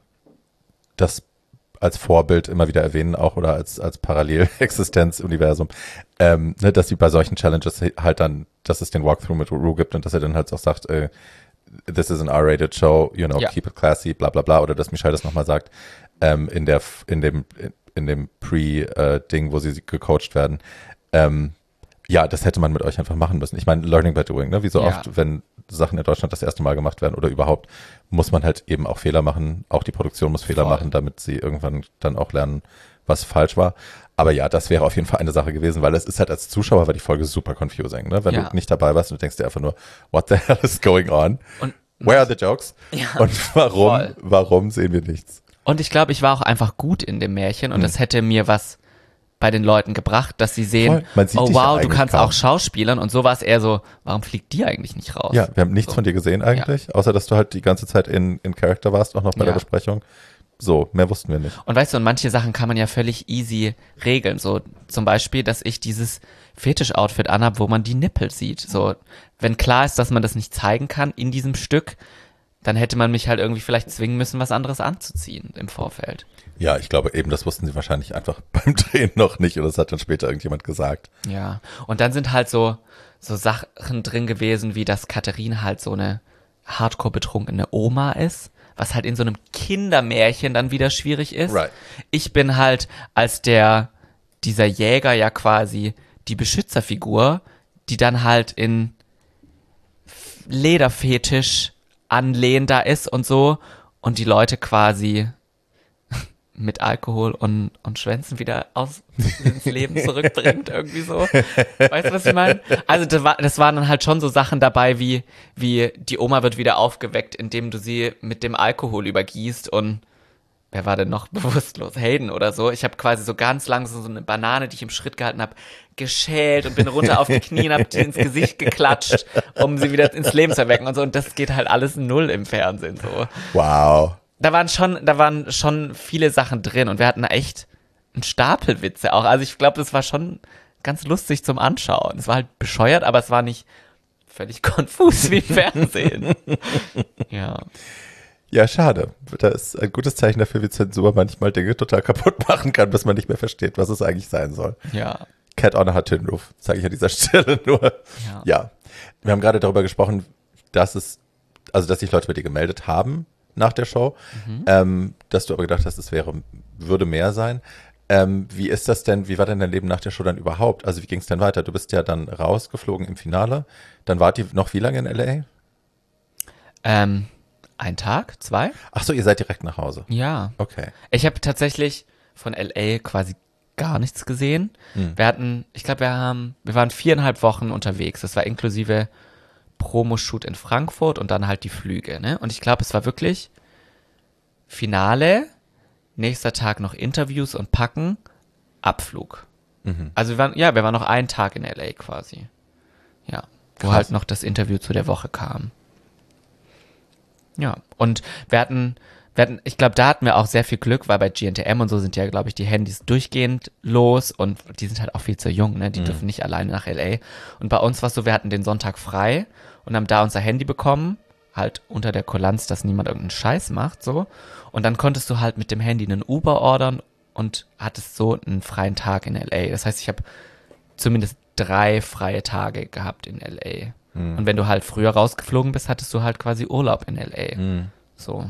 als Vorbild immer wieder erwähnen, auch oder als Parallelexistenz-Universum, ne, dass sie bei solchen Challenges halt dann, dass es den Walkthrough mit Ru gibt und dass er dann halt auch sagt, this is an R-rated show, you know, Ja. keep it classy, bla bla bla, oder dass Michelle das nochmal sagt, in dem Pre-Ding, wo sie gecoacht werden. Ja, das hätte man mit euch einfach machen müssen. Ich meine, learning by doing, ne? Wie so Ja. oft, wenn Sachen in Deutschland das erste Mal gemacht werden oder überhaupt, muss man halt eben auch Fehler machen. Auch die Produktion muss Fehler Voll. machen, damit sie irgendwann dann auch lernen, was falsch war. Aber ja, das wäre auf jeden Fall eine Sache gewesen, weil es ist halt als Zuschauer war die Folge super confusing, ne? Wenn Ja. du nicht dabei warst und du denkst dir einfach nur, what the hell is going on? Und, Where are the jokes? Ja, Und voll. warum sehen wir nichts? und ich glaube, ich war auch einfach gut in dem Märchen, und das hätte mir was bei den Leuten gebracht, dass sie sehen, Voll. Man sieht oh dich ja wow, du eigentlich kannst kaum. auch schauspielern, und so war es eher so, warum fliegt die eigentlich nicht raus? Ja, wir haben nichts So. von dir gesehen eigentlich, außer dass du halt die ganze Zeit in Character warst, auch noch bei der Ja. Besprechung. So, mehr wussten wir nicht. Und weißt du, und manche Sachen kann man ja völlig easy regeln. So zum Beispiel, dass ich dieses Fetisch-Outfit anhab, wo man die Nippel sieht. So, wenn klar ist, dass man das nicht zeigen kann in diesem Stück, dann hätte man mich halt irgendwie vielleicht zwingen müssen, was anderes anzuziehen im Vorfeld. Ja, ich glaube eben, das wussten sie wahrscheinlich einfach beim Drehen noch nicht oder das hat dann später irgendjemand gesagt. Ja. Und dann sind halt so Sachen drin gewesen, wie dass Katharine halt so eine hardcore betrunkene Oma ist, was halt in so einem Kindermärchen dann wieder schwierig ist. Right. Ich bin halt als dieser Jäger ja quasi die Beschützerfigur, die dann halt in Lederfetisch anlehnender ist und so, und die Leute quasi mit Alkohol und Schwänzen wieder ins Leben zurückbringt, irgendwie so. Weißt du, was ich meine? Also das waren dann halt schon so Sachen dabei, wie die Oma wird wieder aufgeweckt, indem du sie mit dem Alkohol übergießt und wer war denn noch bewusstlos? Hayden oder so. Ich habe quasi so ganz langsam so eine Banane, die ich im Schritt gehalten habe, geschält und bin runter auf die Knie und habe die ins Gesicht geklatscht, um sie wieder ins Leben zu erwecken und so. Und das geht halt alles null im Fernsehen so. Wow. Da waren schon viele Sachen drin und wir hatten echt einen Stapel Witze auch. Also ich glaube, das war schon ganz lustig zum Anschauen. Es war halt bescheuert, aber es war nicht völlig konfus wie im Fernsehen. Ja. Ja, schade. Das ist ein gutes Zeichen dafür, wie Zensur manchmal Dinge total kaputt machen kann, bis man nicht mehr versteht, was es eigentlich sein soll. Ja. Cat on a Hot Tin Roof, sage ich an dieser Stelle nur. Ja. Wir haben gerade darüber gesprochen, dass sich Leute bei dir gemeldet haben nach der Show, dass du aber gedacht hast, es würde mehr sein. Wie ist das denn, wie war denn dein Leben nach der Show dann überhaupt? Also wie ging es denn weiter? Du bist ja dann rausgeflogen im Finale. Dann wart ihr noch wie lange in L.A.? Ein Tag, 2? Ach so, ihr seid direkt nach Hause. Ja. Okay. Ich habe tatsächlich von L.A. quasi gar nichts gesehen. Wir waren 4,5 Wochen unterwegs. Das war inklusive Promo-Shoot in Frankfurt und dann halt die Flüge, ne? Und ich glaube, es war wirklich Finale, nächster Tag noch Interviews und Packen, Abflug. Also wir waren noch einen Tag in L.A. quasi. Ja, wo halt noch das Interview zu der Woche kam. Ja, und wir hatten, ich glaube, da hatten wir auch sehr viel Glück, weil bei GNTM und so sind ja, glaube ich, die Handys durchgehend los und die sind halt auch viel zu jung, ne? Die dürfen nicht alleine nach L.A. Und bei uns war es so, wir hatten den Sonntag frei und haben da unser Handy bekommen, halt unter der Kulanz, dass niemand irgendeinen Scheiß macht, so. Und dann konntest du halt mit dem Handy einen Uber ordern und hattest so einen freien Tag in L.A. Das heißt, ich habe zumindest 3 freie Tage gehabt in L.A. Und wenn du halt früher rausgeflogen bist, hattest du halt quasi Urlaub in L.A. So.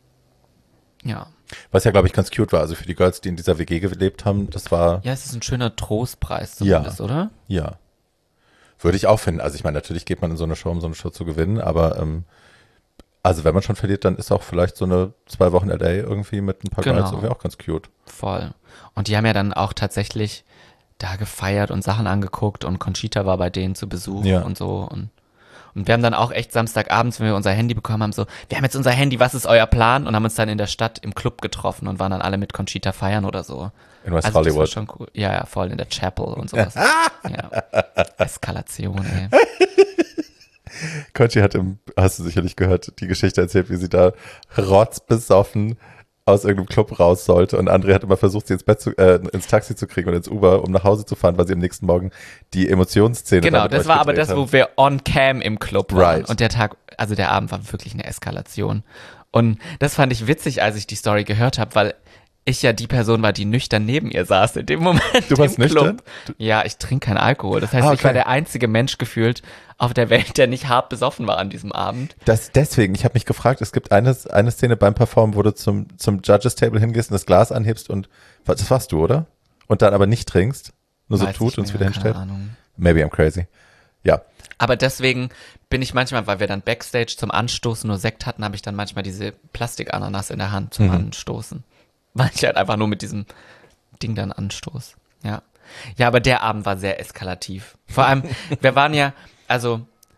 Ja. Was ja, glaube ich, ganz cute war. Also für die Girls, die in dieser WG gelebt haben, das war... Ja, es ist ein schöner Trostpreis zumindest, oder? Ja. Würde ich auch finden. Also ich meine, natürlich geht man in so eine Show, um so eine Show zu gewinnen, aber also wenn man schon verliert, dann ist auch vielleicht so eine 2 Wochen LA irgendwie mit ein paar Girls irgendwie auch ganz cute. Voll. Und die haben ja dann auch tatsächlich da gefeiert und Sachen angeguckt und Conchita war bei denen zu Besuch und so und wir haben dann auch echt Samstagabends, wenn wir unser Handy bekommen haben, so, wir haben jetzt unser Handy, was ist euer Plan? Und haben uns dann in der Stadt im Club getroffen und waren dann alle mit Conchita feiern oder so. In West Hollywood. Das war schon cool. Ja, voll in der Chapel und sowas. Ja. Eskalation, ey. Conchi hat hast du sicherlich gehört, die Geschichte erzählt, wie sie da rotzbesoffen aus irgendeinem Club raus sollte und André hat immer versucht, sie ins Taxi zu kriegen und ins Uber, um nach Hause zu fahren, weil sie am nächsten Morgen die Emotionsszene Genau, das war aber das, wo wir on cam im Club waren. Right. Und der Abend war wirklich eine Eskalation. Und das fand ich witzig, als ich die Story gehört habe, weil ich ja die Person war, die nüchtern neben ihr saß in dem Moment. Du warst im nüchtern? Club. Ja, ich trinke keinen Alkohol. Das heißt, ich war der einzige Mensch gefühlt auf der Welt, der nicht hart besoffen war an diesem Abend. Deswegen, ich habe mich gefragt, es gibt eine Szene beim Performen, wo du zum Judges Table hingehst und das Glas anhebst und, das warst du, oder? Und dann aber nicht trinkst, nur so tut und es wieder hinstellt. Keine Ahnung. Maybe I'm crazy. Ja. Aber deswegen bin ich manchmal, weil wir dann Backstage zum Anstoßen nur Sekt hatten, habe ich dann manchmal diese Plastikananas in der Hand zum Anstoßen. Weil ich halt einfach nur mit diesem Ding dann anstoß. Ja. Ja, aber der Abend war sehr eskalativ. Vor allem, wir waren ja, also,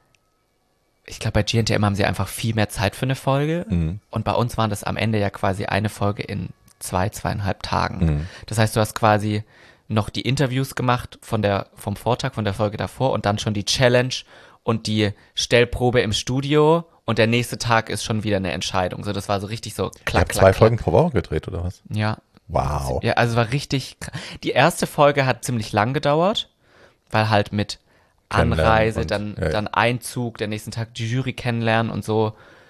ich glaube, bei GNTM haben sie einfach viel mehr Zeit für eine Folge. Und bei uns waren das am Ende ja quasi eine Folge in 2,5 Tagen. Das heißt, du hast quasi noch die Interviews gemacht vom Vortag, von der Folge davor und dann schon die Challenge und die Stellprobe im Studio. Und der nächste Tag ist schon wieder eine Entscheidung. So, das war so richtig so klack, Ihr habt 2 Folgen pro Woche gedreht, oder was? Ja. Wow. Ja, also war richtig. Die erste Folge hat ziemlich lang gedauert, weil halt mit Anreise, dann Einzug, der nächsten Tag die Jury kennenlernen und so.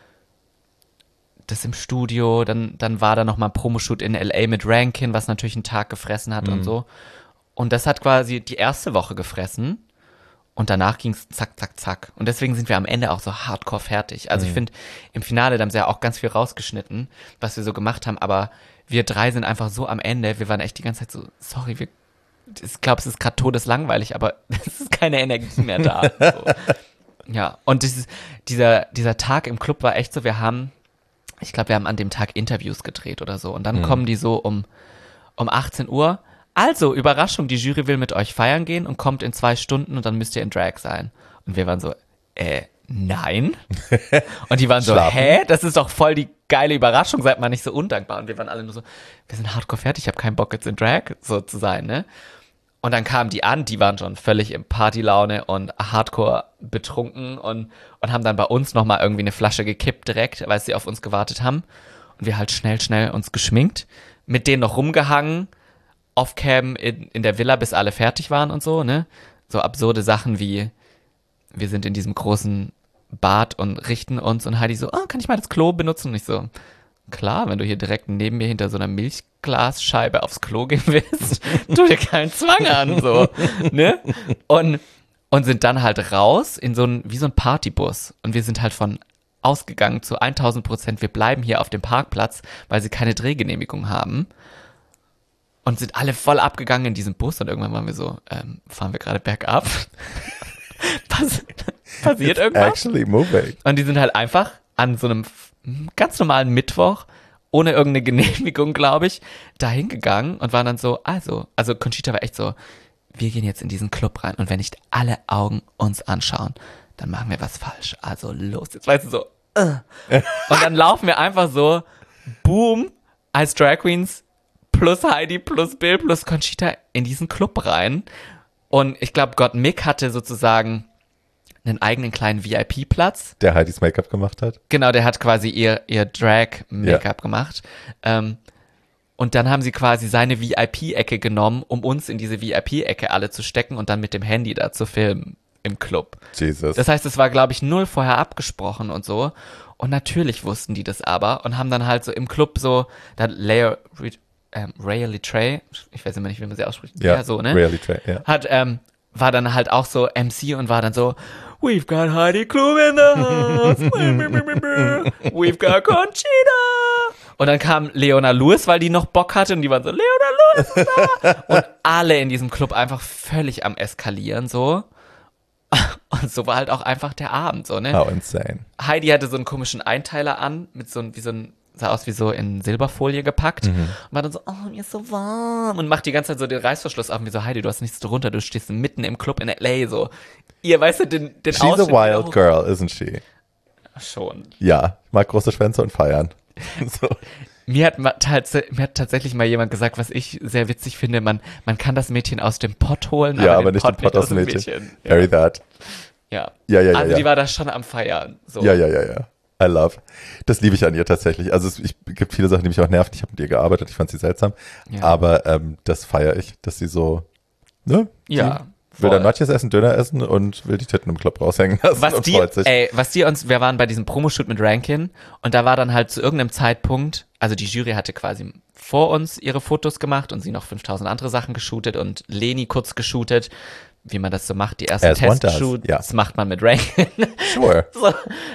Das im Studio, dann war da nochmal ein Promoshoot in LA mit Rankin, was natürlich einen Tag gefressen hat und so. Und das hat quasi die erste Woche gefressen. Und danach ging's zack, zack, zack. Und deswegen sind wir am Ende auch so hardcore fertig. Also ich finde, im Finale, da haben sie ja auch ganz viel rausgeschnitten, was wir so gemacht haben. Aber wir 3 sind einfach so am Ende. Wir waren echt die ganze Zeit so, sorry, ich glaube, es ist gerade todeslangweilig, aber es ist keine Energie mehr da. So. Ja, und dieser Tag im Club war echt so, wir haben ich glaube, wir haben an dem Tag Interviews gedreht oder so. Und dann kommen die so um 18 Uhr. Also, Überraschung, die Jury will mit euch feiern gehen und kommt in 2 Stunden und dann müsst ihr in Drag sein. Und wir waren so, nein. Und die waren so, hä? Das ist doch voll die geile Überraschung, seid mal nicht so undankbar. Und wir waren alle nur so, wir sind hardcore fertig, ich habe keinen Bock jetzt in Drag so zu sein, ne? Und dann kamen die an, die waren schon völlig in Partylaune und hardcore betrunken und haben dann bei uns nochmal irgendwie eine Flasche gekippt direkt, weil sie auf uns gewartet haben. Und wir halt schnell uns geschminkt, mit denen noch rumgehangen, off-cam in der Villa, bis alle fertig waren und so, ne? So absurde Sachen wie, wir sind in diesem großen Bad und richten uns und Heidi so, kann ich mal das Klo benutzen? Und ich so, klar, wenn du hier direkt neben mir hinter so einer Milchglasscheibe aufs Klo gehen willst, tu dir keinen Zwang an, so, ne? Und sind dann halt raus in wie so ein Partybus. Und wir sind halt von ausgegangen zu 1000%, wir bleiben hier auf dem Parkplatz, weil sie keine Drehgenehmigung haben. Und sind alle voll abgegangen in diesem Bus und irgendwann waren wir so, fahren wir gerade bergab? Passiert irgendwas? Actually moving. Und die sind halt einfach an so einem ganz normalen Mittwoch, ohne irgendeine Genehmigung, glaube ich, da hingegangen und waren dann so, also Conchita war echt so, wir gehen jetzt in diesen Club rein und wenn nicht alle Augen uns anschauen, dann machen wir was falsch. Also los, jetzt weißt du so, Und dann laufen wir einfach so, boom, als Drag Queens plus Heidi, plus Bill, plus Conchita in diesen Club rein. Und ich glaube, Gottmik hatte sozusagen einen eigenen kleinen VIP-Platz. Der Heidis Make-up gemacht hat. Genau, der hat quasi ihr Drag-Make-up gemacht. Und dann haben sie quasi seine VIP-Ecke genommen, um uns in diese VIP-Ecke alle zu stecken und dann mit dem Handy da zu filmen im Club. Jesus. Das heißt, es war, glaube ich, 0 vorher abgesprochen und so. Und natürlich wussten die das aber und haben dann halt so im Club so, da Rhea Littré, ich weiß immer nicht, wie man sie ausspricht. Ja, so, ne? Rhea Littré, ja. Hat, war dann halt auch so MC und war dann so, we've got Heidi Klum in the house, we've got Conchita. Und dann kam Leona Lewis, weil die noch Bock hatte und die waren so, Leona Lewis ist da. Und alle in diesem Club einfach völlig am Eskalieren, so. Und so war halt auch einfach der Abend, so, ne? How insane. Heidi hatte so einen komischen Einteiler an, mit sah aus wie so in Silberfolie gepackt. Und war dann so, oh, mir ist so warm. Und macht die ganze Zeit so den Reißverschluss auf. Und wie so, Heidi, du hast nichts drunter, du stehst mitten im Club in L.A., so. Ihr, weißt du, den She's a wild girl, isn't she? Schon. Ja, ich mag große Schwänze und feiern. So. Mir hat tatsächlich mal jemand gesagt, was ich sehr witzig finde, man kann das Mädchen aus dem Pott holen, ja, aber nicht den Pott aus dem Mädchen. Very that. Ja. Ja. Also die war da schon am Feiern. So. Ja. I love. Das liebe ich an ihr tatsächlich. Also es gibt viele Sachen, die mich auch nerven. Ich habe mit ihr gearbeitet, ich fand sie seltsam. Ja. Aber das feiere ich, dass sie so, ne? Ja. Will dann Nachos essen, Döner essen und will die Titten im Club raushängen lassen und freut sich. Wir waren bei diesem Promoshoot mit Rankin und da war dann halt zu irgendeinem Zeitpunkt, also die Jury hatte quasi vor uns ihre Fotos gemacht und sie noch 5000 andere Sachen geshootet und Leni kurz geshootet, wie man das so macht, die ersten Testshoots, das macht man mit Rankin. Sure. So,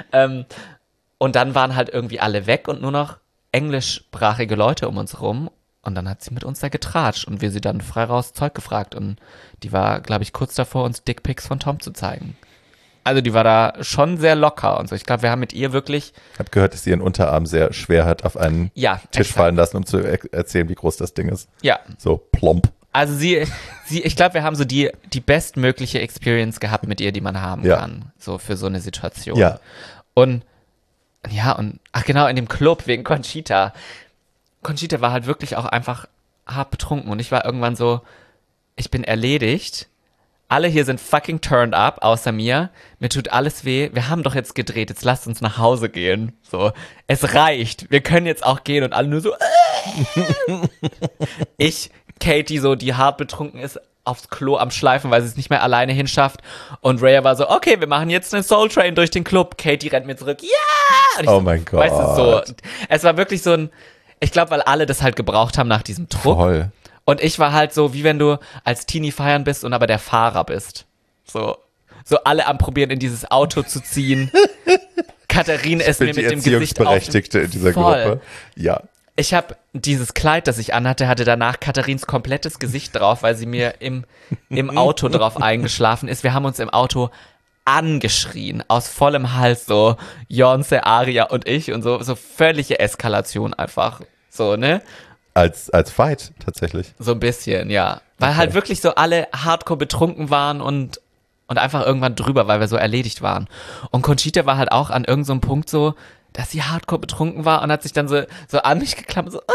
und dann waren halt irgendwie alle weg und nur noch englischsprachige Leute um uns rum. Und dann hat sie mit uns da getratscht und wir sie dann frei raus Zeug gefragt. Und die war, glaube ich, kurz davor, uns Dickpics von Tom zu zeigen. Also die war da schon sehr locker und so. Ich glaube, wir haben mit ihr wirklich... Ich habe gehört, dass sie ihren Unterarm sehr schwer hat auf einen Tisch fallen lassen, um zu erzählen, wie groß das Ding ist. Ja. So plomp. Also ich glaube, wir haben so die bestmögliche Experience gehabt mit ihr, die man haben kann. So für so eine Situation. Ja. Und ach genau, in dem Club wegen Conchita. Conchita war halt wirklich auch einfach hart betrunken und ich war irgendwann so, ich bin erledigt. Alle hier sind fucking turned up, außer mir. Mir tut alles weh. Wir haben doch jetzt gedreht, jetzt lasst uns nach Hause gehen. So, es reicht. Wir können jetzt auch gehen und alle nur so. Katie so, die hart betrunken ist, aufs Klo am Schleifen, weil sie es nicht mehr alleine hinschafft. Und Rhea war so, okay, wir machen jetzt eine Soul Train durch den Club. Katie rennt mir zurück. Ja! Oh mein Gott. Weißt du, so. Es war wirklich so ein, ich glaube, weil alle das halt gebraucht haben nach diesem Druck. Voll. Und ich war halt so, wie wenn du als Teenie feiern bist und aber der Fahrer bist. So alle am Probieren, in dieses Auto zu ziehen. Katharine ist mir mit dem Gesicht auf Erziehungsberechtigte in dieser Gruppe. Ja. Ich habe dieses Kleid, das ich anhatte, hatte danach Katharines komplettes Gesicht drauf, weil sie mir im Auto drauf eingeschlafen ist. Wir haben uns im Auto angeschrien, aus vollem Hals, so Beyoncé, Aria und ich und so völlige Eskalation einfach, so, ne? Als Fight tatsächlich. So ein bisschen, ja. Weil halt wirklich so alle hardcore betrunken waren und einfach irgendwann drüber, weil wir so erledigt waren. Und Conchita war halt auch an irgendeinem so Punkt so, dass sie hardcore betrunken war und hat sich dann so an mich geklammert, so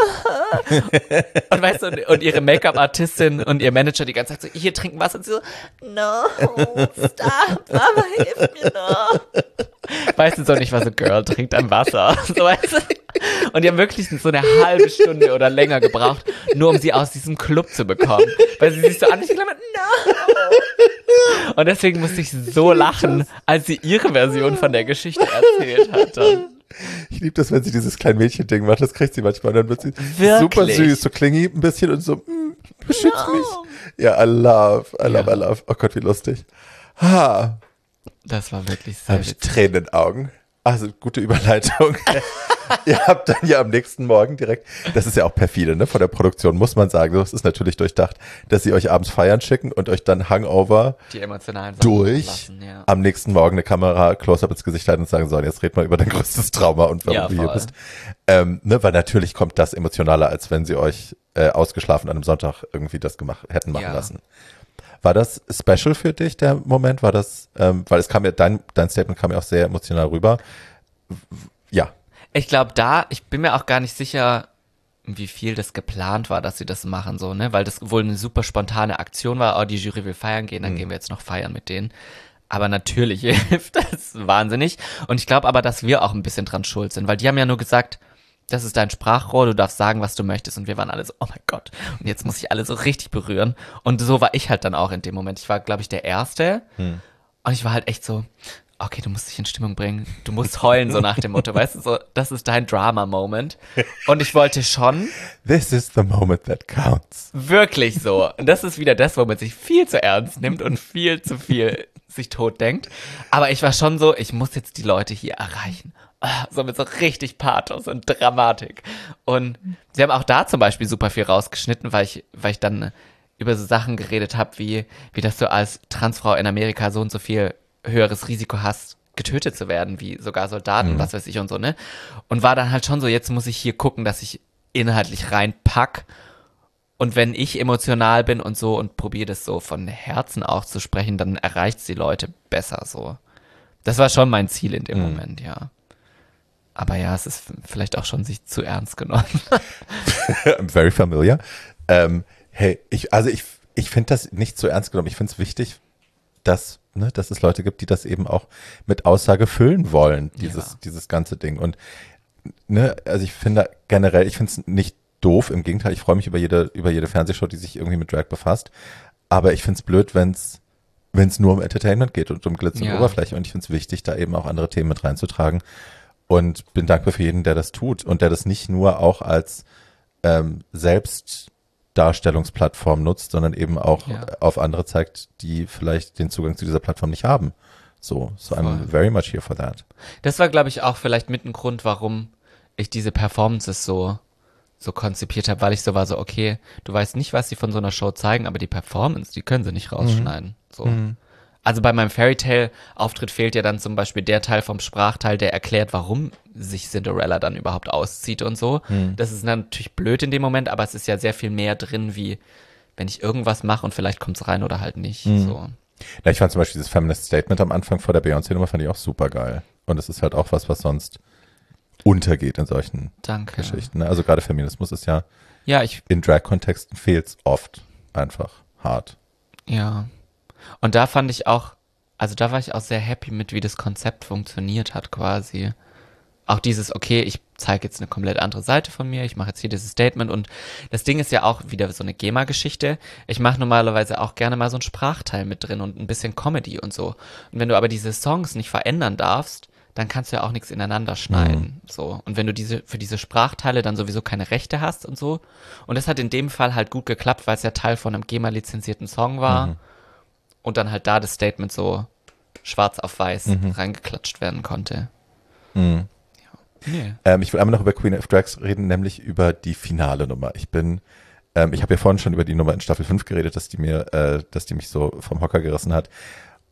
und weißt du, und ihre Make-up-Artistin und ihr Manager die ganze Zeit so, hier trinken Wasser und sie so, no, stop, aber hilf mir noch. Weißt du so, und ich war so, Girl, trink dein Wasser. So, weißt du? Und die haben wirklich so eine halbe Stunde oder länger gebraucht, nur um sie aus diesem Club zu bekommen. Weil sie sich so an mich geklammert, no. Und deswegen musste ich so lachen, als sie ihre Version von der Geschichte erzählt hat dann. Ich liebe das, wenn sie dieses kleine Mädchen-Ding macht, das kriegt sie manchmal. Und dann wird sie Wirklich? super süß, so klingy ein bisschen und so, beschützt mich. Ja, I love. Oh Gott, wie lustig. Ha. Das war wirklich sehr Habe ich witzig. Tränen in den Augen. Also, gute Überleitung. Ihr habt dann ja am nächsten Morgen direkt, das ist ja auch perfide, ne, von der Produktion, muss man sagen. Das ist natürlich durchdacht, dass sie euch abends feiern schicken und euch dann Hangover Die emotionalen Sachen durch lassen, ja. am nächsten Morgen eine Kamera Close-Up ins Gesicht halten und sagen, so, jetzt red mal über dein größtes Trauma und warum Ja, du hier voll. bist. Ne, weil natürlich kommt das emotionaler, als wenn sie euch ausgeschlafen an einem Sonntag irgendwie das hätten machen Ja. lassen. War das special für dich, der Moment? War das, weil es kam ja, dein Statement kam ja auch sehr emotional rüber. Ja. Ich glaube ich bin mir auch gar nicht sicher, wie viel das geplant war, dass sie das machen, so, ne, weil das wohl eine super spontane Aktion war, die Jury will feiern gehen, dann gehen wir jetzt noch feiern mit denen. Aber natürlich hilft das wahnsinnig. Und ich glaube aber, dass wir auch ein bisschen dran schuld sind, weil die haben ja nur gesagt, das ist dein Sprachrohr, du darfst sagen, was du möchtest. Und wir waren alle so, oh mein Gott. Und jetzt muss ich alle so richtig berühren. Und so war ich halt dann auch in dem Moment. Ich war, glaube ich, der Erste. Und ich war halt echt so, okay, du musst dich in Stimmung bringen. Du musst heulen, so nach dem Motto. Weißt du, so, das ist dein Drama-Moment. Und ich wollte schon This is the moment that counts. wirklich so. Und das ist wieder das, wo man sich viel zu ernst nimmt und viel zu viel sich tot denkt. Aber ich war schon so, ich muss jetzt die Leute hier erreichen. So mit so richtig Pathos und Dramatik. Und sie haben auch da zum Beispiel super viel rausgeschnitten, weil ich dann über so Sachen geredet habe, wie dass du als Transfrau in Amerika so und so viel höheres Risiko hast, getötet zu werden, wie sogar Soldaten, was weiß ich und so, ne? Und war dann halt schon so, jetzt muss ich hier gucken, dass ich inhaltlich reinpack. Und wenn ich emotional bin und so und probiere das so von Herzen auch zu sprechen, dann erreicht es die Leute besser so. Das war schon mein Ziel in dem Moment, ja. Aber ja, es ist vielleicht auch schon sich zu ernst genommen. I'm very familiar. Hey, ich finde das nicht so ernst genommen. Ich finde es wichtig, dass es Leute gibt, die das eben auch mit Aussage füllen wollen, dieses ganze Ding. Und also ich finde generell, ich finde es nicht doof, im Gegenteil, ich freue mich über jede Fernsehshow, die sich irgendwie mit Drag befasst. Aber ich finde es blöd, wenn es nur um Entertainment geht und um Glitz und Oberfläche. Und ich finde es wichtig, da eben auch andere Themen mit reinzutragen. Und bin dankbar für jeden, der das tut und der das nicht nur auch als Selbstdarstellungsplattform nutzt, sondern eben auch auf andere zeigt, die vielleicht den Zugang zu dieser Plattform nicht haben. So I'm very much here for that. Das war, glaube ich, auch vielleicht mit ein Grund, warum ich diese Performances so konzipiert habe, weil ich so war, so, okay, du weißt nicht, was sie von so einer Show zeigen, aber die Performance, die können sie nicht rausschneiden. So. Also bei meinem Fairy-Tale-Auftritt fehlt ja dann zum Beispiel der Teil vom Sprachteil, der erklärt, warum sich Cinderella dann überhaupt auszieht und so. Das ist natürlich blöd in dem Moment, aber es ist ja sehr viel mehr drin, wie wenn ich irgendwas mache und vielleicht kommt es rein oder halt nicht. So. Ja, ich fand zum Beispiel dieses Feminist Statement am Anfang vor der Beyoncé-Nummer fand ich auch super geil. Und es ist halt auch was sonst untergeht in solchen Geschichten. Ne? Also gerade Feminismus ist ja in Drag-Kontexten fehlt's oft einfach hart. Ja. Und da fand ich auch, also da war ich auch sehr happy mit, wie das Konzept funktioniert hat quasi. Auch dieses, okay, ich zeige jetzt eine komplett andere Seite von mir, ich mache jetzt hier dieses Statement und das Ding ist ja auch wieder so eine GEMA-Geschichte. Ich mache normalerweise auch gerne mal so einen Sprachteil mit drin und ein bisschen Comedy und so. Und wenn du aber diese Songs nicht verändern darfst, dann kannst du ja auch nichts ineinander schneiden. So. Und wenn du für diese Sprachteile dann sowieso keine Rechte hast und so. Und das hat in dem Fall halt gut geklappt, weil es ja Teil von einem GEMA-lizenzierten Song war. Und dann halt da das Statement so schwarz auf weiß reingeklatscht werden konnte. Nee. Ich will einmal noch über Queen of Drags reden, nämlich über die finale Nummer. Ich habe ja vorhin schon über die Nummer in Staffel 5 geredet, dass die mich so vom Hocker gerissen hat.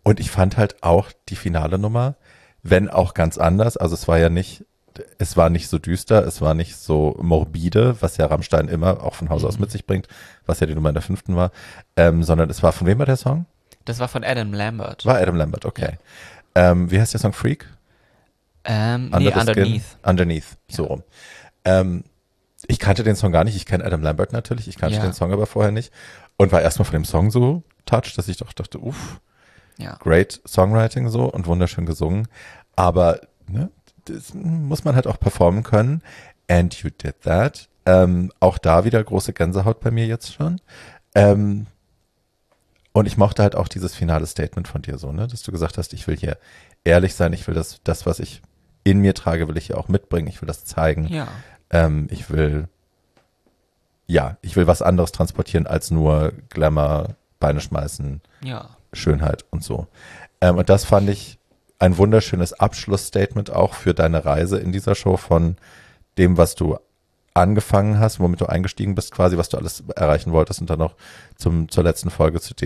Und ich fand halt auch die finale Nummer, wenn auch ganz anders, also es war nicht so düster, es war nicht so morbide, was ja Rammstein immer auch von Haus aus mit sich bringt, was ja die Nummer in der 5. war, sondern es war, von wem war der Song? Das war von Adam Lambert. War Adam Lambert, okay. Wie heißt der Song? Freak? Nee, Underneath. Underneath, so rum. Ich kannte den Song gar nicht, ich kenne Adam Lambert natürlich, ich kannte den Song aber vorher nicht und war erstmal von dem Song so touched, dass ich doch dachte, great Songwriting so und wunderschön gesungen, aber ne, das muss man halt auch performen können and you did that. Auch da wieder große Gänsehaut bei mir jetzt schon. Und ich mochte halt auch dieses finale Statement von dir so, ne, dass du gesagt hast, ich will hier ehrlich sein, ich will das, was ich in mir trage, will ich hier auch mitbringen, ich will das zeigen. Ja. Ich will was anderes transportieren als nur Glamour, Beine schmeißen, Schönheit und so. Und das fand ich ein wunderschönes Abschlussstatement auch für deine Reise in dieser Show von dem, was du angefangen hast, womit du eingestiegen bist, quasi, was du alles erreichen wolltest und dann noch zur letzten Folge zu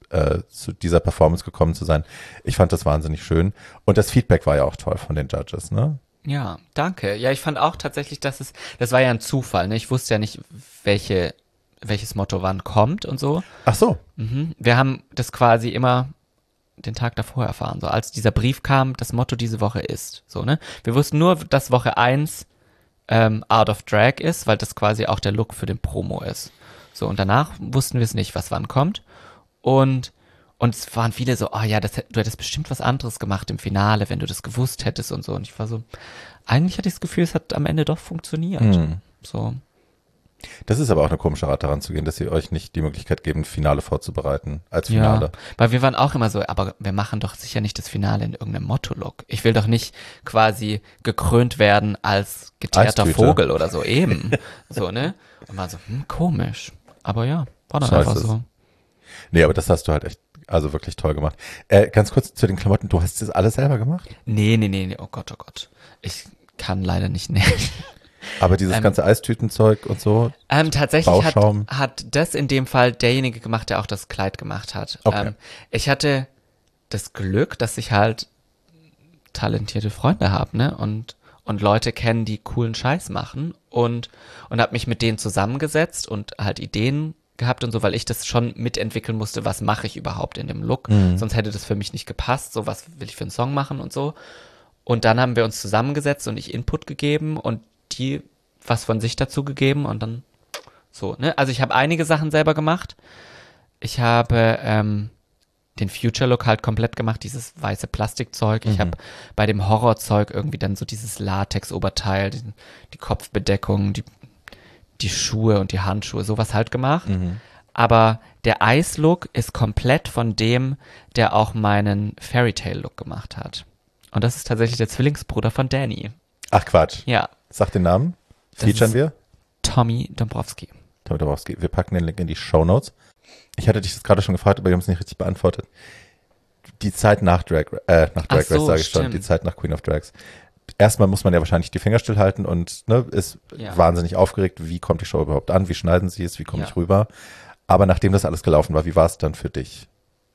dieser Performance gekommen zu sein. Ich fand das wahnsinnig schön. Und das Feedback war ja auch toll von den Judges, ne? Ja, danke. Ja, ich fand auch tatsächlich, das war ja ein Zufall, ne? Ich wusste ja nicht, welches Motto wann kommt und so. Ach so. Wir haben das quasi immer den Tag davor erfahren, so als dieser Brief kam, das Motto diese Woche ist, so, ne? Wir wussten nur, dass Woche 1 Out of Drag ist, weil das quasi auch der Look für den Promo ist. So, und danach wussten wir es nicht, was wann kommt. Und es waren viele so, du hättest bestimmt was anderes gemacht im Finale, wenn du das gewusst hättest und so. Und ich war so, eigentlich hatte ich das Gefühl, es hat am Ende doch funktioniert. So. Das ist aber auch eine komische Art, daran zu gehen, dass sie euch nicht die Möglichkeit geben, Finale vorzubereiten als Finale. Ja, weil wir waren auch immer so, aber wir machen doch sicher nicht das Finale in irgendeinem Motto-Look. Ich will doch nicht quasi gekrönt werden als geteerter Eistüte. Vogel oder so, eben. So, ne? Und war so, komisch. Aber ja, war dann einfach so. Nee, aber das hast du halt echt, also wirklich toll gemacht. Ganz kurz zu den Klamotten, du hast das alles selber gemacht? Nee, oh Gott. Ich kann leider nicht nähen. Aber dieses ganze Eistütenzeug und so? Tatsächlich hat das in dem Fall derjenige gemacht, der auch das Kleid gemacht hat. Okay. Ich hatte das Glück, dass ich halt talentierte Freunde habe, ne? Und Leute kennen, die coolen Scheiß machen und habe mich mit denen zusammengesetzt und halt Ideen gehabt und so, weil ich das schon mitentwickeln musste, was mache ich überhaupt in dem Look. Sonst hätte das für mich nicht gepasst, so was will ich für einen Song machen und so. Und dann haben wir uns zusammengesetzt und ich Input gegeben und die was von sich dazu gegeben und dann so, ne? Also ich habe einige Sachen selber gemacht. Ich habe den Future-Look halt komplett gemacht, dieses weiße Plastikzeug. Ich habe bei dem Horrorzeug irgendwie dann so dieses Latex-Oberteil, die Kopfbedeckung, die Schuhe und die Handschuhe, sowas halt gemacht. Aber der Ice-Look ist komplett von dem, der auch meinen Fairy-Tale-Look gemacht hat. Und das ist tatsächlich der Zwillingsbruder von Danny. Ach Quatsch. Ja. Sag den Namen. Featuren wir? Tommy Dombrowski. Wir packen den Link in die Shownotes. Ich hatte dich das gerade schon gefragt, aber wir haben es nicht richtig beantwortet. Die Zeit nach Drag Race, sage ich schon, die Zeit nach Queen of Drags. Erstmal muss man ja wahrscheinlich die Finger stillhalten und ist wahnsinnig aufgeregt, wie kommt die Show überhaupt an, wie schneiden sie es, wie komme ich rüber. Aber nachdem das alles gelaufen war, wie war es dann für dich?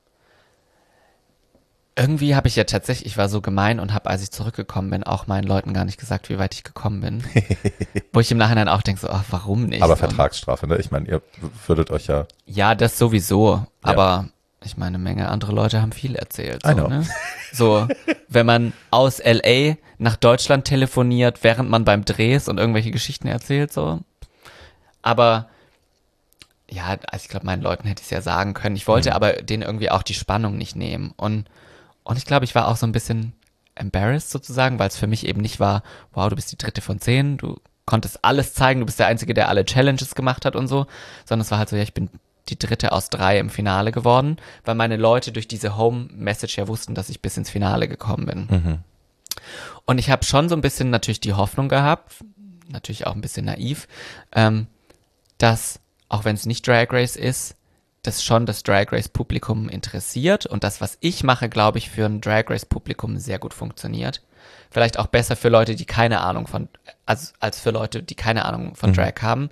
Irgendwie habe ich ja tatsächlich, ich war so gemein und habe, als ich zurückgekommen bin, auch meinen Leuten gar nicht gesagt, wie weit ich gekommen bin. Wo ich im Nachhinein auch denke, so, warum nicht? Aber so. Vertragsstrafe, ne? Ich meine, ihr würdet euch ja... Ja, das sowieso. Aber ich meine, eine Menge andere Leute haben viel erzählt. So, I know. ne? So, wenn man aus L.A. nach Deutschland telefoniert, während man beim Dreh ist und irgendwelche Geschichten erzählt, so. Aber ja, also ich glaube, meinen Leuten hätte ich es ja sagen können. Ich wollte aber denen irgendwie auch die Spannung nicht nehmen. Und ich glaube, ich war auch so ein bisschen embarrassed sozusagen, weil es für mich eben nicht war, wow, du bist die 3. von 10, du konntest alles zeigen, du bist der Einzige, der alle Challenges gemacht hat und so, sondern es war halt so, ja, ich bin die 3. aus 3 im Finale geworden, weil meine Leute durch diese Home-Message ja wussten, dass ich bis ins Finale gekommen bin. Und ich habe schon so ein bisschen natürlich die Hoffnung gehabt, natürlich auch ein bisschen naiv, dass, auch wenn es nicht Drag Race ist, das schon das Drag Race Publikum interessiert und das, was ich mache, glaube ich, für ein Drag Race Publikum sehr gut funktioniert. Vielleicht auch besser für Leute, die keine Ahnung als für Leute, die keine Ahnung von Drag haben,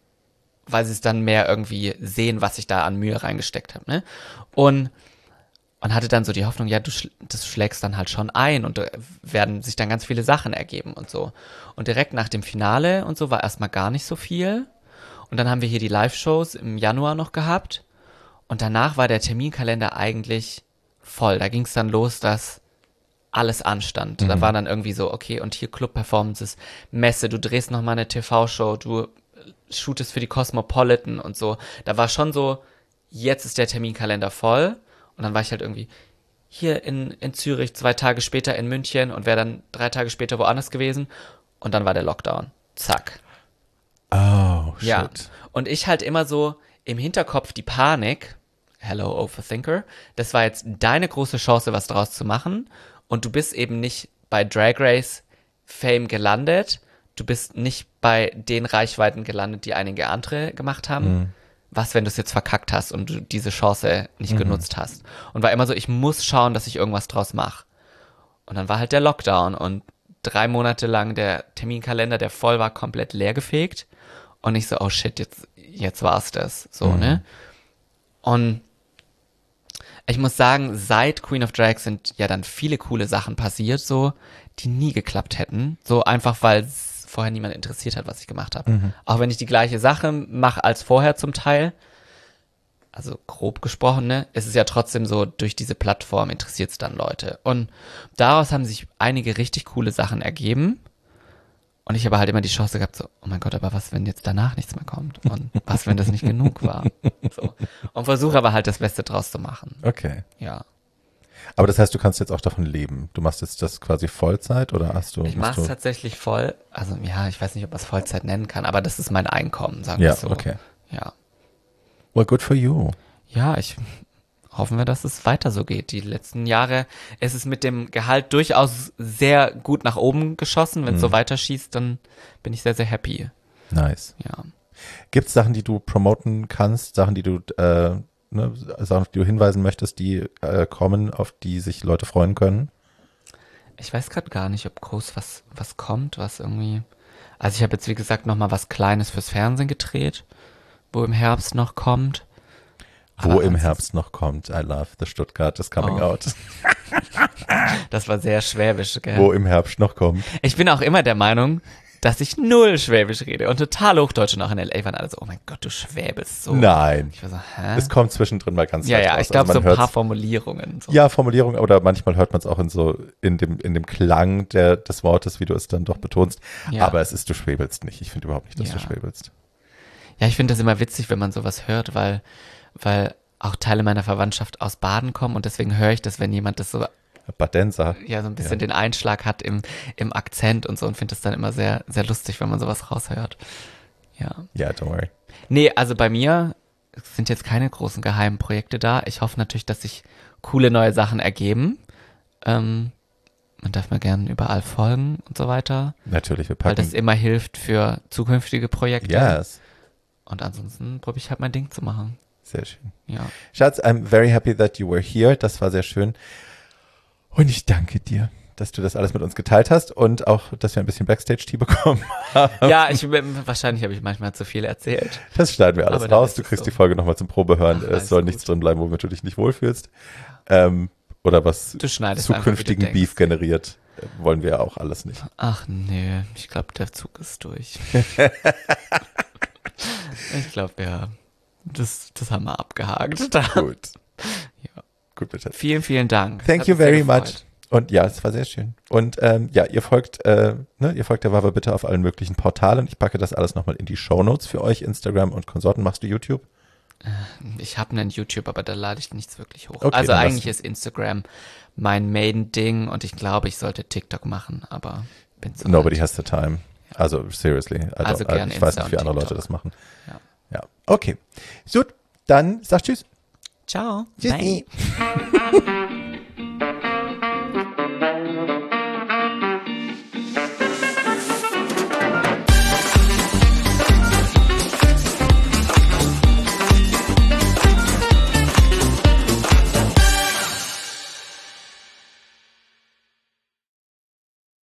weil sie es dann mehr irgendwie sehen, was ich da an Mühe reingesteckt habe, ne? Und Und hatte dann so die Hoffnung, ja, das schlägst dann halt schon ein und werden sich dann ganz viele Sachen ergeben und so. Und direkt nach dem Finale und so war erstmal gar nicht so viel. Und dann haben wir hier die Live-Shows im Januar noch gehabt. Und danach war der Terminkalender eigentlich voll. Da ging es dann los, dass alles anstand. Da war dann irgendwie so, okay, und hier Club-Performances, Messe, du drehst nochmal eine TV-Show, du shootest für die Cosmopolitan und so. Da war schon so, jetzt ist der Terminkalender voll. Und dann war ich halt irgendwie hier in Zürich, 2 Tage später in München und wäre dann 3 Tage später woanders gewesen. Und dann war der Lockdown. Zack. Oh, shit. Ja. Und ich halt immer so im Hinterkopf die Panik, hello Overthinker, das war jetzt deine große Chance, was draus zu machen. Und du bist eben nicht bei Drag Race Fame gelandet. Du bist nicht bei den Reichweiten gelandet, die einige andere gemacht haben. Was, wenn du es jetzt verkackt hast und du diese Chance nicht genutzt hast? Und war immer so, ich muss schauen, dass ich irgendwas draus mache. Und dann war halt der Lockdown und 3 Monate lang der Terminkalender, der voll war, komplett leergefegt. Und ich so, oh shit, jetzt war's das. So, ne? Und ich muss sagen, seit Queen of Drag sind ja dann viele coole Sachen passiert, so, die nie geklappt hätten. So einfach, weil es vorher niemand interessiert hat, was ich gemacht habe. Auch wenn ich die gleiche Sache mache als vorher zum Teil, also grob gesprochen, ne, ist es ja trotzdem so, durch diese Plattform interessiert es dann Leute. Und daraus haben sich einige richtig coole Sachen ergeben. Und ich habe halt immer die Chance gehabt, so, oh mein Gott, aber was, wenn jetzt danach nichts mehr kommt? Und was, wenn das nicht genug war? So. Und versuche aber halt das Beste draus zu machen. Okay. Ja. Aber das heißt, du kannst jetzt auch davon leben. Du machst jetzt das quasi Vollzeit oder hast du? Ich mache es tatsächlich voll. Also ja, ich weiß nicht, ob man es Vollzeit nennen kann, aber das ist mein Einkommen, sagen wir so. Ja, okay. Ja. Well, good for you. Ja, hoffen wir, dass es weiter so geht. Die letzten Jahre ist es mit dem Gehalt durchaus sehr gut nach oben geschossen. Wenn es so weiterschießt, dann bin ich sehr, sehr happy. Nice. Ja. Gibt es Sachen, die du promoten kannst, Sachen, die du Sachen, auf die du hinweisen möchtest, die kommen, auf die sich Leute freuen können? Ich weiß gerade gar nicht, ob groß was kommt, was irgendwie. Also ich habe jetzt, wie gesagt, nochmal was Kleines fürs Fernsehen gedreht, wo im Herbst noch kommt. Wo im Herbst noch kommt. I love the Stuttgart is coming out. Das war sehr schwäbisch, gell? Wo im Herbst noch kommt. Ich bin auch immer der Meinung, dass ich null Schwäbisch rede und total Hochdeutsch, und auch in L.A. waren alle so, oh mein Gott, du schwäbelst so. Nein. Ich war so, hä? Es kommt zwischendrin mal ganz Ja, leicht ja, raus. ich glaube Also so man ein paar hört's- Formulierungen. So. Ja, Formulierung, oder manchmal hört man es auch in dem Klang des Wortes, wie du es dann doch betonst. Ja. Aber es ist, du schwebelst nicht. Ich finde überhaupt nicht, dass Ja. du schwebelst. Ja, ich finde das immer witzig, wenn man sowas hört, weil auch Teile meiner Verwandtschaft aus Baden kommen und deswegen höre ich das, wenn jemand das so, Badenser. ja, so ein bisschen Ja. den Einschlag hat im Akzent und so, und finde das dann immer sehr, sehr lustig, wenn man sowas raushört. Ja. Ja, don't worry. Nee, also bei mir sind jetzt keine großen geheimen Projekte da. Ich hoffe natürlich, dass sich coole neue Sachen ergeben. Man darf mir gerne überall folgen und so weiter, Natürlich, wir weil packen. das immer hilft für zukünftige Projekte. Yes. Und ansonsten probiere ich halt mein Ding zu machen. Sehr schön. Ja. Schatz, I'm very happy that you were here. Das war sehr schön. Und ich danke dir, dass du das alles mit uns geteilt hast und auch, dass wir ein bisschen Backstage-Tea bekommen haben. Ja, wahrscheinlich habe ich manchmal zu viel erzählt. Das schneiden wir alles Aber dann raus. ist Du es kriegst so. die Folge nochmal zum Probehören. Ach, Es alles soll gut. nichts drin bleiben, womit du dich nicht wohlfühlst. Oder was Du schneidest einfach, wie zukünftigen du denkst. Beef generiert. Wollen wir ja auch alles nicht. Ach nee, ich glaube, der Zug ist durch. Ich glaube, ja, das haben wir abgehakt. Gut. Ja. Gut, bitte. Vielen, vielen Dank. Thank Hat you mich sehr very gefreut. much. Und ja, es war sehr schön. Und ja, ihr folgt der Wawa bitte auf allen möglichen Portalen. Ich packe das alles nochmal in die Shownotes für euch. Instagram und Konsorten. Machst du YouTube? Ich habe einen YouTube, aber da lade ich nichts wirklich hoch. Okay, also dann eigentlich ist Instagram mein Main-Ding und ich glaube, ich sollte TikTok machen, aber bin zu Nobody alt. has the time. Also seriously. Also gern ich weiß Insta nicht, wie und andere Leute TikTok. das machen. Ja. Ja. Okay. Gut, dann sag tschüss. Ciao. Tschüssi. Bye.